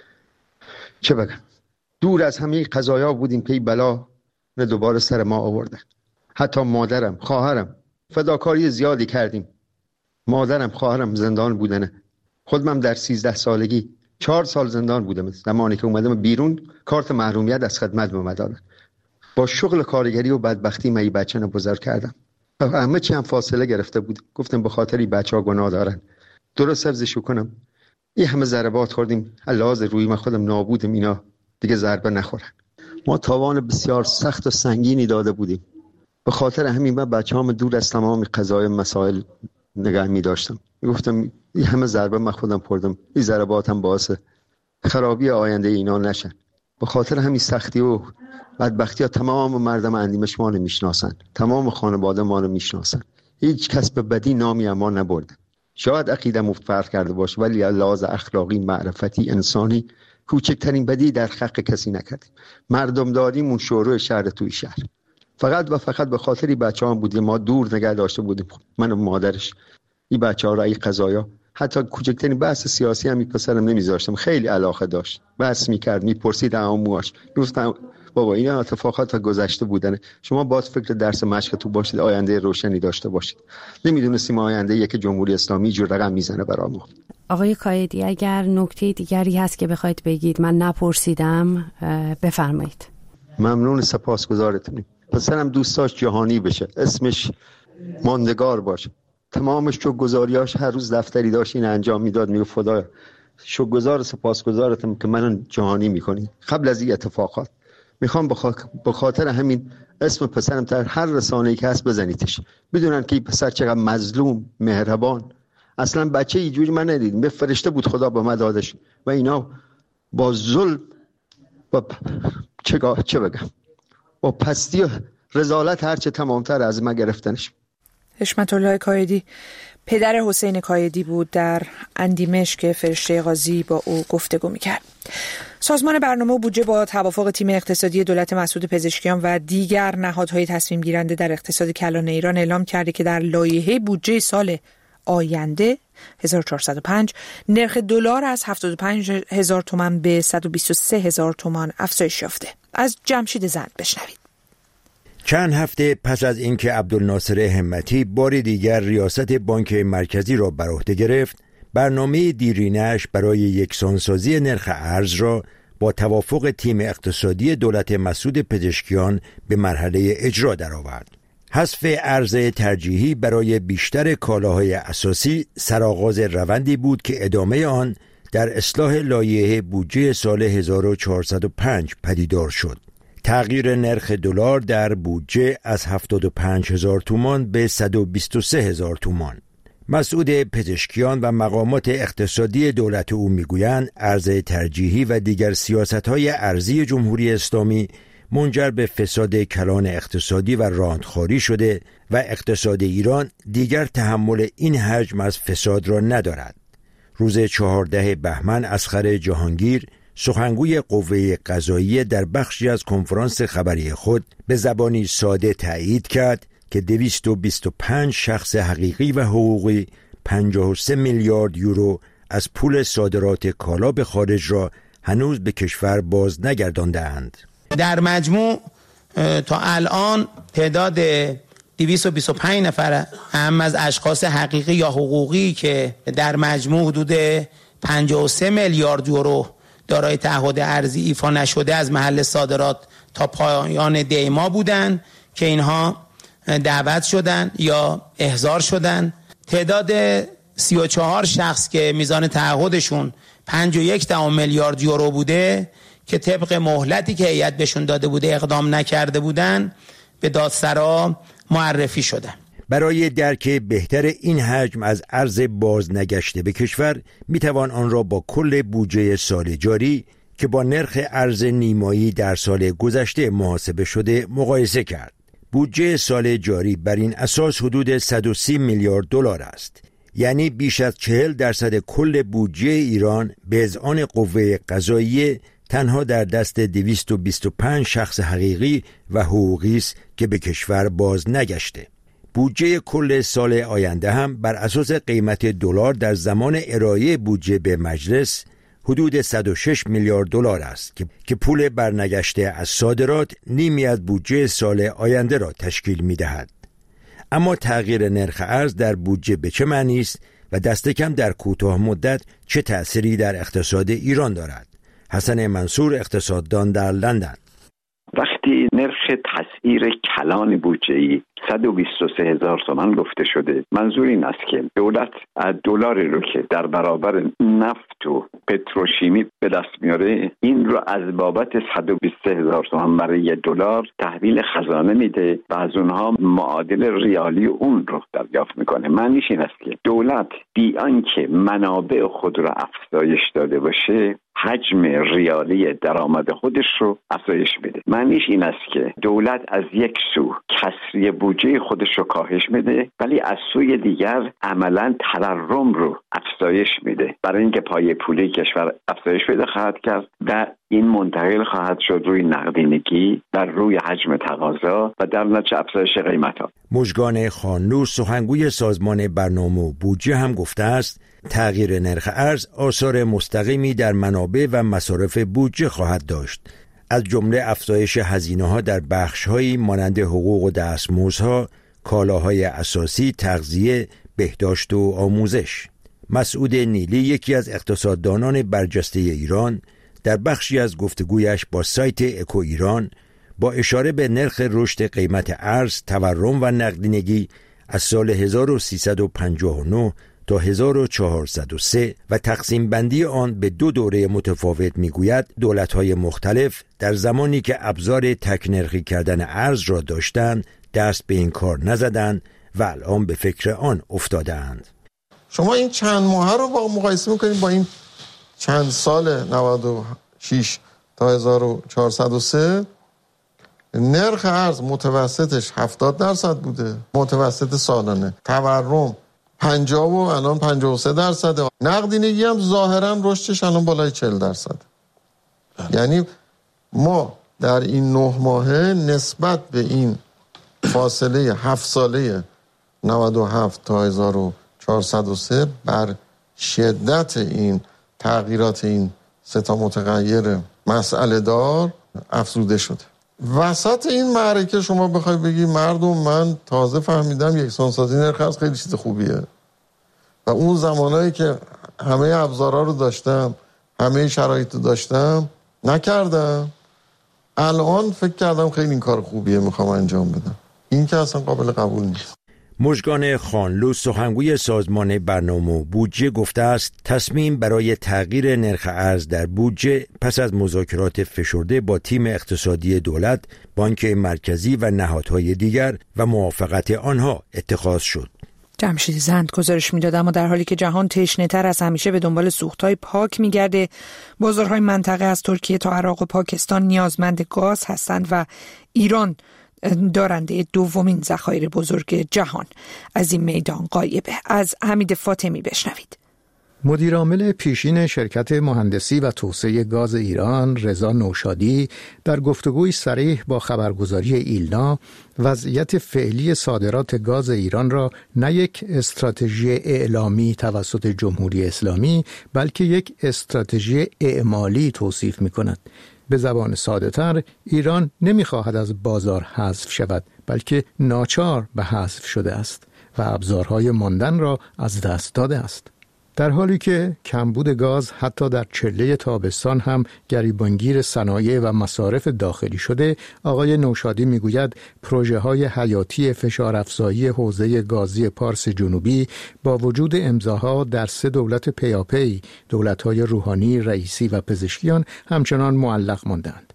چه بگم، دور از همه قضایا بودیم که این بلا نه دوباره سر ما آورده. حتی مادرم، خواهرم فداکاری زیادی کردیم. مادرم، خواهرم زندان بودنه. خودم در سیزده سالگی چهار سال زندان بودم. زمانی که اومدم بیرون کارت محرومیت از خدمت به من دادن. با شغل کارگری و بدبختی من این بچه رو بزرگ کردم. همه چی هم فاصله گرفته بود. گفتم به خاطر این بچه ها گناه دارن، درست حفظشو کنم. این همه ضربات خوردیم، علاوه روی من خودم نابودم، اینا دیگه ضربه نخورن. ما تاوان بسیار سخت و سنگینی داده بودیم. به خاطر همین من بچه‌هام دور از تمام قضایا مسائل نگاه می داشتم. گفتم این همه ضربه من خودم خوردم، این ضربات هم باعث خرابی آینده اینا نشن. به خاطر همین سختی و بدبختی ها تمام مردم اندیمش ما رو میشناسن، تمام خانواده ما رو میشناسن. هیچ کس به بدی نامی ما نبرده. شاید عقیده مفت فرق کرده باشه، ولی لحاظ اخلاقی، معرفتی، انسانی کوچکترین بدی در حق کسی نکردیم. مردم داریمون شورای شهر توی شهر فقط و فقط به خاطر بچه‌ها بودیم. ما دور نگه داشته بودیم، من و مادرش، این بچه‌ها را، این قضایا. حتی کوچکترین بحث سیاسی هم پسرم نمیذاشتم. خیلی علاقه داشت، بحث میکرد، میپرسید عموش. گفتم بابا این اتفاقات گذشته بودنه، شما باز فکر درس مشق تو باشید، آینده روشنی داشته باشید. نمیدونستیم آینده یک جمهوری اسلامی جور رقم میزنه برای ما. آقای کایدی، اگر نکته دیگری هست که بخواید بگید من نپرسیدم بفرمایید. ممنون، سپاسگزارتونم. پسرم دوست داشت جهانی بشه، اسمش ماندگار باشه. تمام شکرگزاریاش هر روز دفتری داشت این انجام میداد. میگه خدا شکرگزار سپاسگزارتم که منو جهانی میکنی. قبل از این اتفاقات میخوام به خاطر همین اسم پسرم در هر رسانه‌ای که هست بزنیدش، بدونن که این پسر چقدر مظلوم، مهربان. اصلا بچه اینجوری من ندیدم. به فرشته بود خدا به من دادش و اینا با ظلم با چه چه بگم با پستی و رذالت هرچه تمامتر از من گرفتنش. حشمت الله کایدی پدر حسین کایدی بود در اندیمش که فرشته قاضی با او گفتگو میکرد. سازمان برنامه و بودجه با توافق تیم اقتصادی دولت مسعود پزشکیان و دیگر نهادهای تصمیم گیرنده در اقتصاد کلان ایران اعلام کرده که در لایحه بودجه سال آینده هزار و چهارصد و پنج نرخ دلار از هفتاد و پنج هزار تومان به صد و بیست و سه هزار تومان افزایش یافته. از جمشید زند بشنوید. چند هفته پس از اینکه عبدالناصر همتی بار دیگر ریاست بانک مرکزی را بر عهده گرفت، برنامه دیرینه‌اش برای یکسانسازی نرخ ارز را با توافق تیم اقتصادی دولت مسعود پزشکیان به مرحله اجرا درآورد. حذف ارز ترجیحی برای بیشتر کالاهای اساسی سرآغاز روندی بود که ادامه آن در اصلاح لایحه بودجه سال هزار و چهارصد و پنج پدیدار شد. تغییر نرخ دلار در بودجه از هفتاد و پنج هزار تومان به صد و بیست و سه هزار تومان. مسعود پزشکیان و مقامات اقتصادی دولت او میگویند ارز ترجیحی و دیگر سیاست‌های ارزی جمهوری اسلامی منجر به فساد کلان اقتصادی و راندخواری شده و اقتصاد ایران دیگر تحمل این حجم از فساد را ندارد. روز چهاردهم بهمن اصغر جهانگیر سخنگوی قوه قضاییه در بخشی از کنفرانس خبری خود به زبانی ساده تایید کرد که دویست و بیست و پنج شخص حقیقی و حقوقی پنجاه و سه میلیارد یورو از پول صادرات کالا به خارج را هنوز به کشور باز نگردانده‌اند. در مجموع تا الان تعداد دویست و بیست و پنج نفر هم از اشخاص حقیقی یا حقوقی که در مجموع حدود پنجاه و سه میلیارد یورو دارای تعهد ارزی ایفا نشده از محل صادرات تا پایان دی ماه بودند که اینها دعوت شدن یا احضار شدن. تعداد سی و چهار شخص که میزان تعهدشون پنج و یک دهم میلیارد یورو بوده که طبق مهلتی که هیئت بهشون داده بوده اقدام نکرده بودن به دادسرا معرفی شدن. برای درک بهتر این حجم از ارز باز نگشته به کشور میتوان آن را با کل بودجه سال جاری که با نرخ ارز نیمایی در سال گذشته محاسبه شده مقایسه کرد. بودجه سال جاری بر این اساس حدود صد و سی میلیارد دلار است، یعنی بیش از چهل درصد کل بودجه ایران به اذعان قوه قضاییه تنها در دست دویست و بیست و پنج شخص حقیقی و حقوقی است که به کشور باز نگشته. بودجه کل سال آینده هم بر اساس قیمت دلار در زمان ارائه بودجه به مجلس حدود صد و شش میلیارد دلار است که پول برنگشته از صادرات نیمی از بودجه سال آینده را تشکیل می‌دهد. اما تغییر نرخ ارز در بودجه به چه معنی است و دست کم در کوتاه مدت چه تأثیری در اقتصاد ایران دارد؟ حسن منصور، اقتصاددان در لندن: وقتی نرخ تسعیر کلان بودجه‌ای صد و بیست و سه هزار تومان گفته شده، منظور این است که دولت دلاری رو که در برابر نفت و پتروشیمی به دست میاره این رو از بابت صد و بیست و سه هزار تومان برای یک دلار تحویل خزانه میده و از اونها معادل ریالی اون رو دریافت میکنه. معنیش این است که دولت بی آنکه منابع خود را افزایش داده باشه حجم ریالی درآمد خودش رو افزایش میده. معنیش این است که دولت از یک سو کسری بودجه خودش رو کاهش میده ولی از سوی دیگر عملاً تورم رو افزایش میده، برای اینکه پایه پولی کشور افزایش پیدا خواهد کرد و این منتقل خواهد شد روی نقدینگی، در روی حجم تقاضا و در نتیجه افزایش قیمت‌ها. مژگان خانلو، سخنگوی سازمان برنامه و بودجه، هم گفته است تغییر نرخ ارز آثار مستقیمی در منابع و مصارف بودجه خواهد داشت، از جمله افزایش هزینه‌ها در بخش‌هایی مانند حقوق و دستمزدها، کالاهای اساسی، تغذیه، بهداشت و آموزش. مسعود نیلی، یکی از اقتصاددانان برجسته ایران، در بخشی از گفتگویش با سایت اکو ایران با اشاره به نرخ رشد قیمت ارز، تورم و نقدینگی از سال هزار و سیصد و پنجاه و نه تا هزار و چهارصد و سه و تقسیم بندی آن به دو دوره متفاوت میگوید دولت‌های مختلف در زمانی که ابزار تکنرخی کردن ارز را داشتند دست به این کار نزدند و الان به فکر آن افتادند. شما این چند ماه رو با مقایسه میکنید با این چند سال نود و شش تا هزار و چهارصد و سه، نرخ ارز متوسطش هفتاد درصد بوده، متوسط سالانه، تورم پنجاه و الان پنجاه و سه درصد، نقدینگی هم ظاهرا رشدش الان بالای چهل درصد. یعنی ما در این نه ماهه نسبت به این فاصله هفت ساله نود و هفت تا هزار و چهارصد و سه بر شدت این تغییرات این سه تا متغیر مسئله دار افزوده شده. وسط این معرکه شما بخوای بگی مردم من تازه فهمیدم یکسانسازی نرخ ارز خیلی چیز خوبیه و اون زمانایی که همه ابزارا رو داشتم، همه شرایط رو داشتم نکردم، الان فکر کردم خیلی این کار خوبیه میخوام انجام بدم. این که اصلا قابل قبول نیست. مژگان خانلو سخنگوی سازمان برنامه و بودجه گفته است تصمیم برای تغییر نرخ ارز در بودجه پس از مذاکرات فشرده با تیم اقتصادی دولت، بانک مرکزی و نهادهای دیگر و موافقت آنها اتخاذ شد. جمشید زند گزارش میداد. اما در حالی که جهان تشنه‌تر از همیشه به دنبال سوخت‌های پاک میگرده، بازارهای منطقه از ترکیه تا عراق و پاکستان نیازمند گاز هستند و ایران دارنده دومین ذخایر بزرگ جهان از این میدان غایبه. از حمید فاطمی بشنوید. مدیر عامل پیشین شرکت مهندسی و توسعه گاز ایران رضا نوشادی در گفتگوی صریح با خبرگزاری ایلنا وضعیت فعلی صادرات گاز ایران را نه یک استراتژی اعلامی توسط جمهوری اسلامی بلکه یک استراتژی اعمالی توصیف می کند. به زبان ساده تر، ایران نمی‌خواهد از بازار حذف شود بلکه ناچار به حذف شده است و ابزارهای ماندن را از دست داده است. در حالی که کمبود گاز حتی در چله تابستان هم گریبانگیر صنایع و مصارف داخلی شده، آقای نوشادی میگوید پروژه های حیاتی فشار افزایی حوزه گازی پارس جنوبی با وجود امضاها در سه دولت پیاپی، دولت‌های روحانی، رئیسی و پزشکیان همچنان معلق ماندند.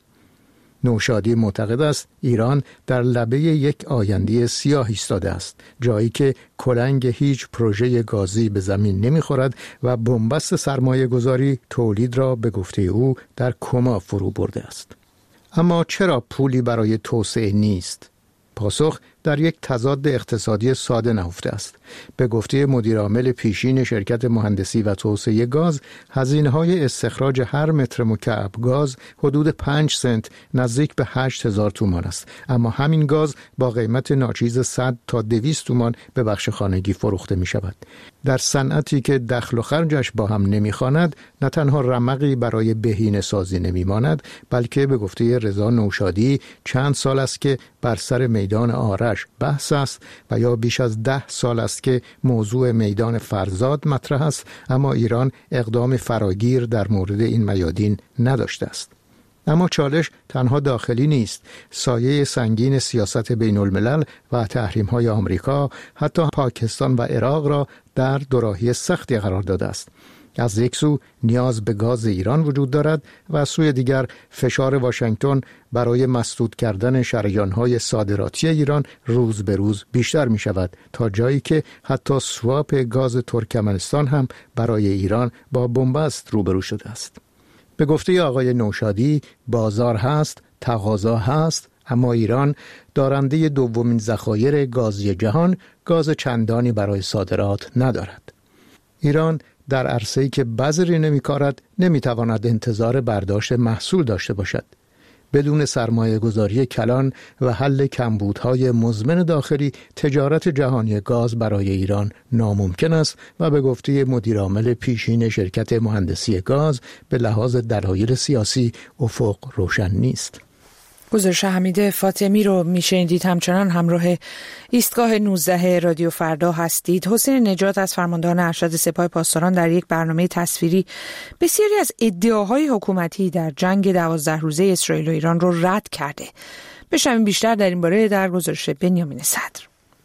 نوشادی معتقد است ایران در لبه یک آینده سیاه ایستاده است، جایی که کلنگ هیچ پروژه گازی به زمین نمیخورد و بنبست سرمایه گذاری تولید را به گفته او در کما فرو برده است. اما چرا پولی برای توسعه نیست؟ پاسخ در یک تضاد اقتصادی ساده نهفته است. به گفته مدیر عامل پیشین شرکت مهندسی و توسعه گاز، هزینه‌های استخراج هر متر مکعب گاز حدود پنج سنت نزدیک به هشت هزار تومان است، اما همین گاز با قیمت ناچیز صد تا دویست تومان به بخش خانگی فروخته می شود. در صنعتی که دخل و خرجش با هم نمی‌خواند، نه تنها رمقی برای بهینه سازی نمی‌ماند، بلکه به گفته رضا نوشادی چند سال است که بر سر میدان آرش بحث است و یا بیش از ده سال است که موضوع میدان فرزاد مطرح است، اما ایران اقدام فراگیر در مورد این میادین نداشته است. اما چالش تنها داخلی نیست. سایه سنگین سیاست بین الملل و تحریم‌های آمریکا حتی پاکستان و عراق را در دوراهی سختی قرار داده است. از یک سو نیاز به گاز ایران وجود دارد و از سوی دیگر فشار واشنگتن برای مسدود کردن شریان‌های صادراتی ایران روز به روز بیشتر می شود، تا جایی که حتی سواپ گاز ترکمنستان هم برای ایران با بنبست روبرو شده است. به گفته آقای نوشادی بازار هست، تقاضا هست، اما ایران دارنده دومین ذخایر گازی جهان گاز چندانی برای صادرات ندارد. ایران در عرصه‌ای که بذری نمی‌کارد نمی‌تواند انتظار برداشت محصول داشته باشد. بدون سرمایه گذاری کلان و حل کمبودهای مزمن داخلی، تجارت جهانی گاز برای ایران ناممکن است و به گفته مدیر عامل پیشین شرکت مهندسی گاز به لحاظ دلایل سیاسی افق روشن نیست. گزارش حمید فاطمی رو میشنیدید. همچنان همراه ایستگاه نوزده رادیو فردا هستید. حسین نجات از فرماندهان ارشد سپاه پاسداران در یک برنامه تصویری بسیاری از ادعاهای حکومتی در جنگ دوازده روزه اسرائیل و ایران رو رد کرده. بشنویم بیشتر در این باره در گزارش بنیامین صدر.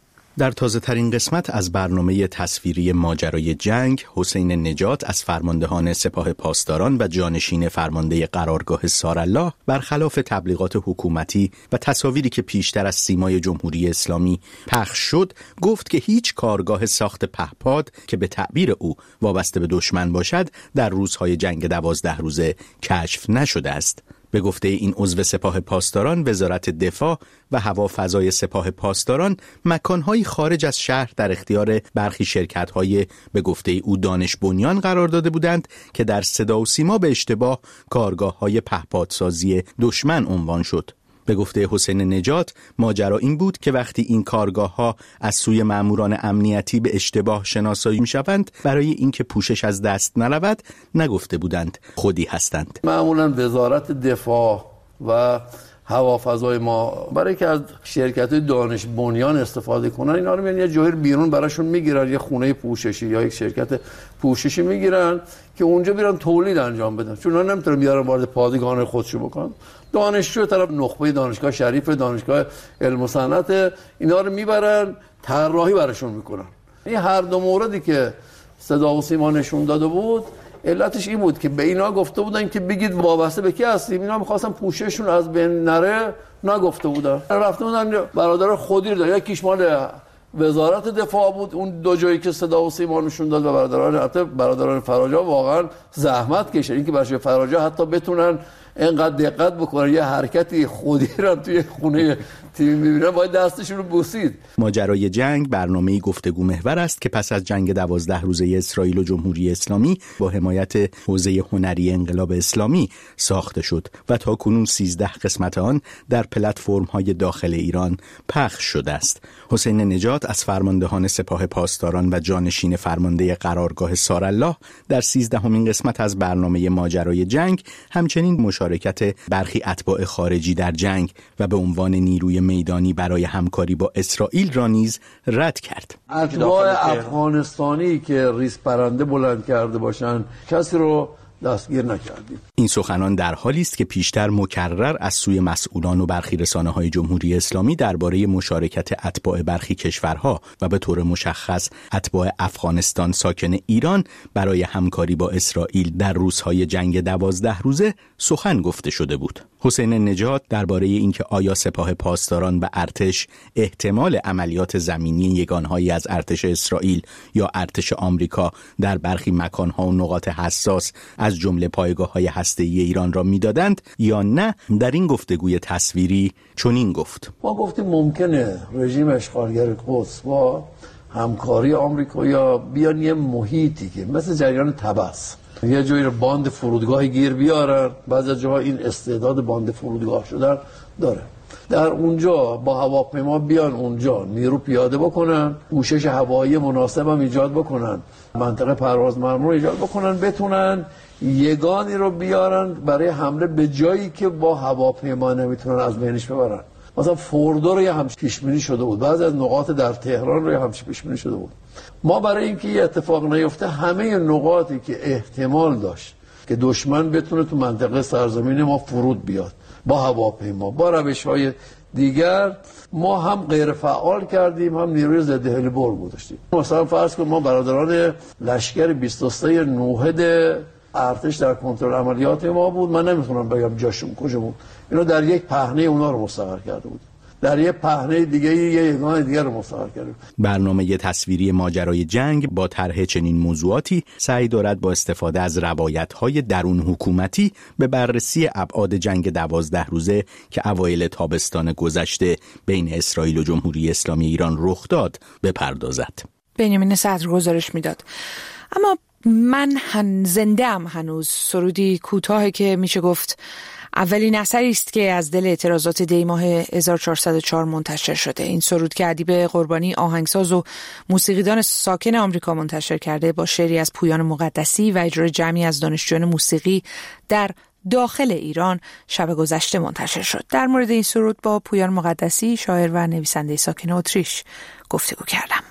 در تازه ترین قسمت از برنامه تصویری ماجرای جنگ، حسین نجات از فرماندهان سپاه پاسداران و جانشین فرمانده قرارگاه سارالله برخلاف تبلیغات حکومتی و تصاویری که پیشتر از سیمای جمهوری اسلامی پخش شد، گفت که هیچ کارگاه ساخت پهپاد که به تعبیر او وابسته به دشمن باشد در روزهای جنگ دوازده روزه کشف نشده است. به گفته این عضو سپاه پاسداران، وزارت دفاع و هوافضای سپاه پاسداران مکان‌های خارج از شهر در اختیار برخی شرکت‌های به گفته او دانش بنیان قرار داده بودند که در صدا و سیما به اشتباه کارگاه‌های پهپادسازی دشمن عنوان شد. به گفته حسین نجات ماجرا این بود که وقتی این کارگاه‌ها از سوی ماموران امنیتی به اشتباه شناسایی می‌شوند، برای اینکه پوشش از دست نرود نگفته بودند خودی هستند. معمولاً وزارت دفاع و هوافضای ما برای که از شرکت‌های دانش بنیان استفاده کنن اینا رو میان یه جایی بیرون براشون میگیرن، یه خونه پوششی یا یک شرکت پوششی میگیرن که اونجا بیرن تولید انجام بدن، چون اونا نمیتونن بیارن وارد پادگان خودشو بکنن. دانشجو طرف نخبه دانشگاه شریف، دانشگاه علم و صنعت، اینا رو میبرن طراحی براشون میکنن. این هر دو موردی که صدا و سیما نشون داده بود علتش این بود که به اینا گفته بودن که بگید وابسته به کی هستیم، اینا می‌خواستن پوشششون از بین نره، نگفته بودن. رفته بودن برادر خودی رو داد، یکیش مال وزارت دفاع بود، اون دو جایی که صدا و سیما نشون داد، و برادران حتی برادران فراجا واقعا زحمت کشیدن اینکه برای فراجا حتی بتونن اینقدر دقت بکنن یه حرکتی خودی رو توی خونه تیم می‌بینن باید دستشون رو بوسید. ماجرای جنگ برنامه‌ای گفتگو محور است که پس از جنگ دوازده روزه اسرائیل و جمهوری اسلامی با حمایت حوزه هنری انقلاب اسلامی ساخته شد و تا کنون سیزده قسمت آن در پلتفرم‌های داخل ایران پخش شده است. حسین نجات از فرماندهان سپاه پاسداران و جانشین فرمانده قرارگاه سارالله در سیزدهمین قسمت از برنامه ماجرای جنگ همچنین مشارکت برخی اتباع خارجی در جنگ و به عنوان نیروی میدانی برای همکاری با اسرائیل را نیز رد کرد. اتباع افغانستانی که ریس پرنده بلند کرده باشند کسی رو دستگیر نکردیم. این سخنان در حالی است که پیشتر مکرر از سوی مسئولان و برخی رسانه‌های جمهوری اسلامی درباره مشارکت اتباع برخی کشورها و به طور مشخص اتباع افغانستان ساکن ایران برای همکاری با اسرائیل در روزهای جنگ دوازده روزه سخن گفته شده بود. حسین نجات درباره اینکه آیا سپاه پاسداران و ارتش احتمال عملیات زمینی یگانهایی از ارتش اسرائیل یا ارتش آمریکا در برخی مکانها و نقاط حساس از جمله پایگاه‌های هسته‌ای ایران را می‌دادند یا نه، در این گفتگوی تصویری چنین گفت: ما گفتیم ممکنه رژیم اشغالگر قدس با همکاری آمریکا یا بیان یه محیطی که مثل جریان طبس یه جایی رو باند فرودگاهی گیر بیارن، بعضی جاها این استعداد باند فرودگاه شدن داره، در اونجا با هواپیما بیان اونجا نیرو پیاده بکنن، پوشش هوایی مناسب هم ایجاد بکنن، منطقه پرواز ممنوع ایجاد بکنن، بتونن یگانی رو بیارن برای حمله به جایی که با هواپیما نمیتونن از بینش ببرن. مثلا فوردو رو یه همچین پیشبینی شده بود، بعضی از نقاط در تهران رو یه همچین پیشبینی شده بود. ما برای اینکه یه اتفاق نیفته همه نقاطی که احتمال داشت که دشمن بتونه تو منطقه سرزمین ما فرود بیاد با هواپیما با روش‌های دیگر، ما هم غیر فعال کردیم، هم نیروی ضد هلیبر گذاشتیم. مثلا فرض کن ما برادران لشکر بیست و سه نوهد ارتش در کنترل عملیات ما بود، من نمیتونم بگم جاشون کجا بود، اینا در یک پهنه اونا رو مستقر کرده بود، در یک پهنه دیگه یه یگان دیگه رو مستقر کرده. برنامه تصویری ماجرای جنگ با طرح چنین موضوعاتی سعی دارد با استفاده از روایت‌های درون حکومتی به بررسی ابعاد جنگ دوازده روزه که اوایل تابستان گذشته بین اسرائیل و جمهوری اسلامی ایران رخ داد بپردازد. بنیامین صدر گزارش میداد. اما من هن زنده ام هنوز، سرودی کوتاهی که میشه گفت اولین اثری است که از دل اعتراضات دی ماه هزار و چهارصد و چهار منتشر شده. این سرود که ادیب قربانی آهنگساز و موسیقیدان ساکن آمریکا منتشر کرده با شعری از پویان مقدسی و اجرای جمعی از دانشجویان موسیقی در داخل ایران شب گذشته منتشر شد. در مورد این سرود با پویان مقدسی، شاعر و نویسنده ساکن اتریش، گفتگو کردم.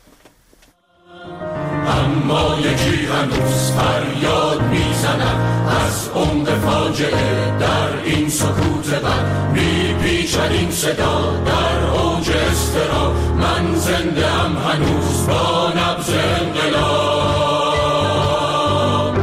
اما یکی هنوز فریاد میزند از عمق فاجعه، در این سکوت بد میپیچد این صدا در اوج اضطراب، من زنده ام هنوز با نبض انقلاب.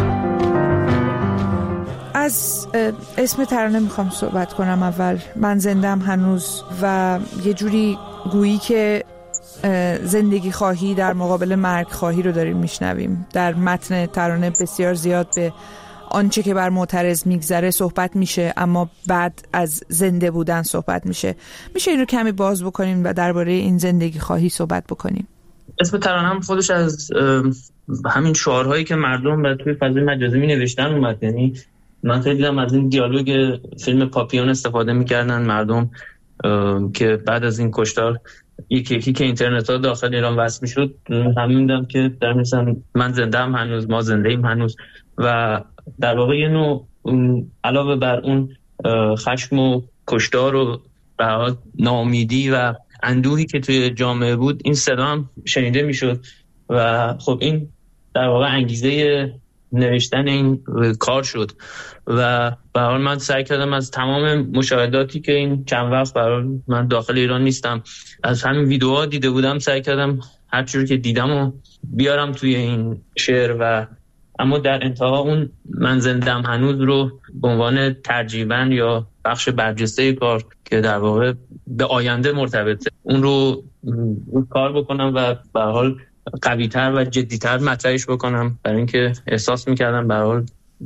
از اسم ترانه میخوام صحبت کنم. اول من زنده ام هنوز و یه جوری گویی که زندگی خواهی در مقابل مرگ خواهی رو داریم میشنویم. در متن ترانه بسیار زیاد به آنچه که بر معترض میگذره صحبت میشه، اما بعد از زنده بودن صحبت میشه. میشه این رو کمی باز بکنیم و درباره این زندگی خواهی صحبت بکنیم؟ اسم ترانه هم خودش از همین شعارهایی که مردم توی فضای مجازی می نوشتن اومد. یعنی من خیلی دیدم از این دیالوگ فیلم پاپیون استفاده میکردن مردم که بعد از این کشتار یکی یکی که اینترنت ها داخل ایران وصل میشد همین میدم که در مثلا من زنده هم هنوز، ما زنده ایم هنوز، و در واقع یه نوع علاوه بر اون خشم و کشتار و به ناامیدی و اندوهی که توی جامعه بود، این صدا هم شنیده میشد و خب این در واقع انگیزه نوشتن این کار شد. و به هر حال من سعی کردم از تمام مشاهداتی که این چند وقت به هر حال من داخل ایران نیستم، از همین ویدیوها دیده بودم، سعی کردم هر چیزی که دیدم رو بیارم توی این شعر. و اما در انتها اون من زندم هنوز رو به عنوان ترجیباً یا بخش برجسته کار که در واقع به آینده مرتبطه، اون رو اون کار بکنم و به هر حال قوی‌تر و جدی‌تر مطرحش بکنم، برای اینکه احساس می‌کردم به هر حال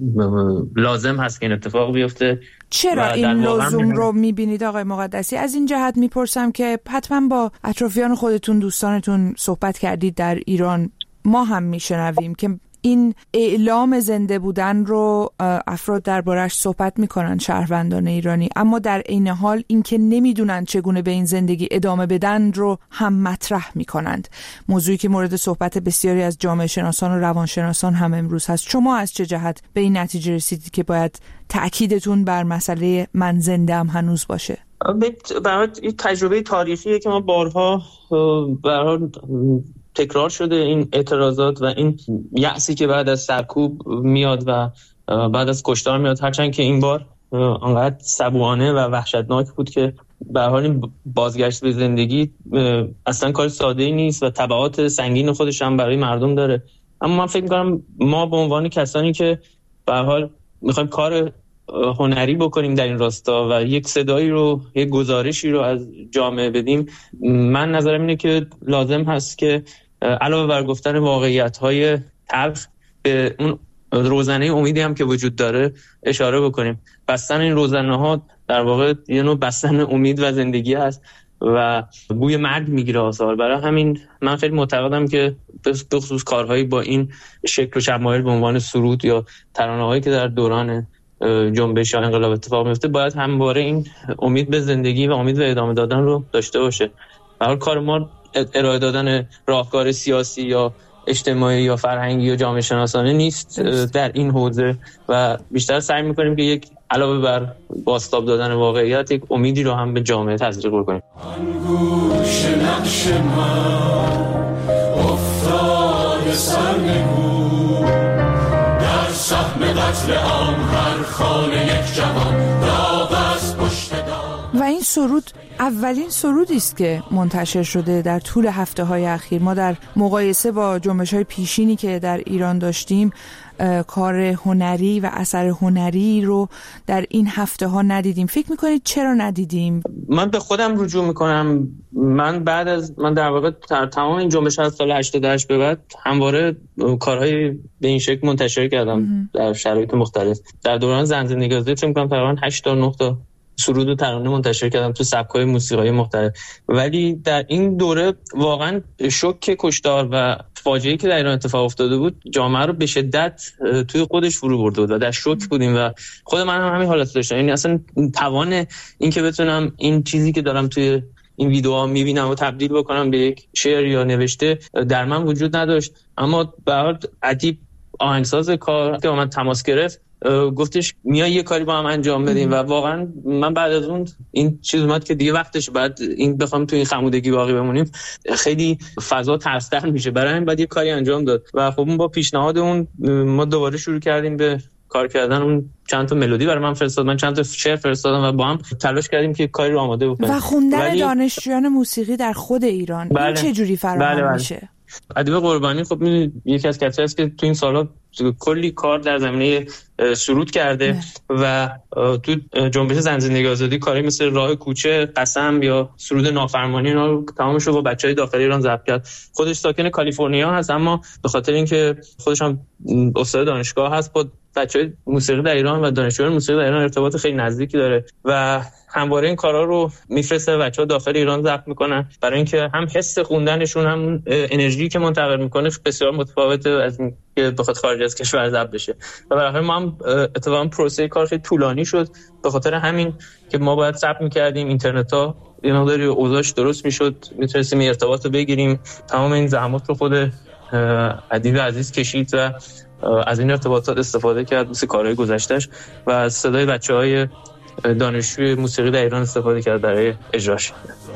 لازم هست که این اتفاق بیفته. چرا این لزوم رو می‌بینید آقای مقدسی؟ از این جهت می‌پرسم که حتما با اطرافیان خودتون، دوستانتون صحبت کردید در ایران. ما هم می‌شنویم که این اعلام زنده بودن رو افراد دربارش صحبت میکنن، شهروندان ایرانی، اما در عین حال اینکه نمیدونن چگونه به این زندگی ادامه بدن رو هم مطرح میکنند. موضوعی که مورد صحبت بسیاری از جامعه شناسان و روانشناسان هم امروز هست. شما از چه جهت به این نتیجه رسیدید که باید تأکیدتون بر مسئله من زنده هم هنوز باشه؟ برای تجربه تاریخیه که ما بارها برای تکرار شده این اعتراضات و این یأسی که بعد از سرکوب میاد و بعد از کشتار میاد، هرچند که این بار انقدر صبوانه و وحشتناک بود که به هر حال بازگشت به زندگی اصلا کار ساده‌ای نیست و تبعات سنگین خودش هم برای مردم داره. اما من فکر می‌کنم ما به عنوان کسانی که به هر حال می‌خوایم کار هنری بکنیم در این راستا و یک صدایی رو، یک گزارشی رو از جامعه بدیم، من نظرم اینه که لازم هست که علاوه بر گفتن واقعیت‌های تلخ به اون روزنه امیدی هم که وجود داره اشاره بکنیم. بستن این روزنه‌ها در واقع یه نوع بستن امید و زندگی هست و بوی مرگ میگیره آثار. برای همین من خیلی معتقدم که به خصوص کارهایی با این شکل و شمایل به عنوان سرود یا ترانه‌هایی که در دوران جنبش یا انقلاب اتفاق میفته باید همواره این امید به زندگی و امید به ادامه دادن رو داشته باشه. به هر کار ما ارائه دادن راهکار سیاسی یا اجتماعی یا فرهنگی یا جامعه شناسانه نیست در این حوزه و بیشتر سعی میکنیم که یک علاوه بر بازتاب دادن واقعیت یک امیدی رو هم به جامعه تزریق بکنیم. انگوش نقش من افتاد سرنگون در سهم قتل عام هر خانه یک جوان داغ از پشت دام. و این سرود اولین سرودی است که منتشر شده در طول هفته‌های اخیر. ما در مقایسه با جنبش‌های پیشینی که در ایران داشتیم کار هنری و اثر هنری رو در این هفته‌ها ندیدیم. فکر می‌کنید چرا ندیدیم؟ من به خودم رجوع می‌کنم. من بعد از من در واقع در تمام این جنبش از سال هشتاد و هشت به بعد همواره کارهای به این شکل منتشر کردم در شرایط مختلف. در دوران زن زندگی آزادی فکر می‌کنم تقریباً هشت تا نه تا سرود و ترانه منتشر کردم تو سبک‌های موسیقایی مختلف. ولی در این دوره واقعا شوک کشتار و فاجعه‌ای که در ایران اتفاق افتاده بود جامعه رو به شدت توی خودش فرو برده بود و در شوک بودیم و خود من هم همین حالت داشتم. یعنی اصلا توان این که بتونم این چیزی که دارم توی این ویدیوها می‌بینم و تبدیل بکنم به یک شعر یا نوشته در من وجود نداشت. اما بعد ادیب آهنگساز کار که با من تماس گرفت گفتش میای یه کاری با هم انجام بدیم و واقعا من بعد از اون این چیز اومد که دیگه وقتش بعد این بخوام تو این خمودگی باقی بمونیم خیلی فضا ترس‌تر میشه، برای همین بعد یه کاری انجام داد و خب اون با پیشنهاد اون ما دوباره شروع کردیم به کار کردن. اون چند تا ملودی برای من فرستاد، من چند تا شعر فرستادم و با هم تلاش کردیم که کاری رو آماده بکنیم. و خوندن ولی... دانشجویان موسیقی در خود ایران بله. این چه جوری فراهم بله بله. میشه؟ ادیب قربانی خب یکی از کسایی است که تو این سال‌ها کلی کار در زمینه سرود کرده نه. و تو جنبش زن زندگی آزادی کاری مثل راه کوچه، قسم یا سرود نافرمانی اینا رو تمامش رو با بچهای داخل ایران ضبط کرد. خودش ساکن کالیفرنیا هست اما به خاطر اینکه خودش هم استاد دانشگاه هست با بچهای موسیقی در ایران و دانشجویان موسیقی در ایران ارتباط خیلی نزدیکی داره و همواره این کارا رو میفرسته بچه‌ها داخل ایران ضبط میکنن برای اینکه هم حس خوندنشون هم انرژی که منتقل میکنه بسیار متفاوته از که بخواد خارج از کشور ضبط بشه و برای ما هم اتفاقا پروسه کار خیلی طولانی شد به خاطر همین که ما باید ضبط می‌کردیم، اینترنت‌ها یه مقداری اوضاعش درست می‌شد، می‌تونستیم ارتباط رو بگیریم. تمام این زحمات رو خود ادیب عزیز کشید و از این ارتباطات استفاده کرد مثل کارهای گذشتهش و از صدای بچه‌های دانشجوی موسیقی در ایران استفاده کرد برای اجراش.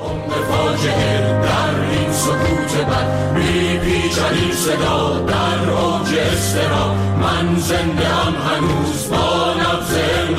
در این سکوت بد میپیچد این صدا در اوج اضطراب، من زنده ام هنوز با نبض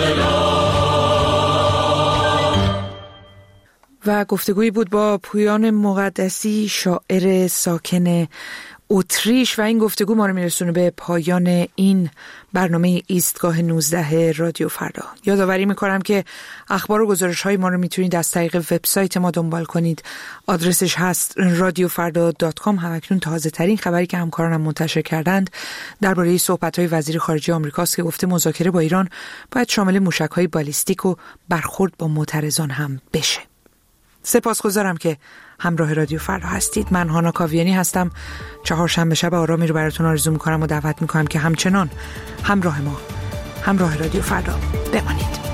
انقلاب. و گفتگویی بود با پویان مقدسی، شاعر ساکن اتریش، و این گفتگو ما رو میرسونه به پایان این برنامه ایستگاه نوزده رادیو فردا. یادآوری میکنم که اخبار و گزارش های ما رو میتونید از طریق وبسایت ما دنبال کنید. آدرسش هست رادیو فردا دات کام. همکنون تازه ترین خبری که همکارانم منتشر کردند درباره صحبت های وزیر خارجه آمریکاست که گفته مذاکره با ایران باید شامل موشک های بالیستیک و برخورد با معترضان هم بشه. سپاسگزارم که همراه رادیو فردا هستید. من هانا کاویانی هستم. چهارشنبه شب آرامی رو براتون آرزو میکنم و دعوت میکنم که همچنان همراه ما، همراه رادیو فردا بمانید.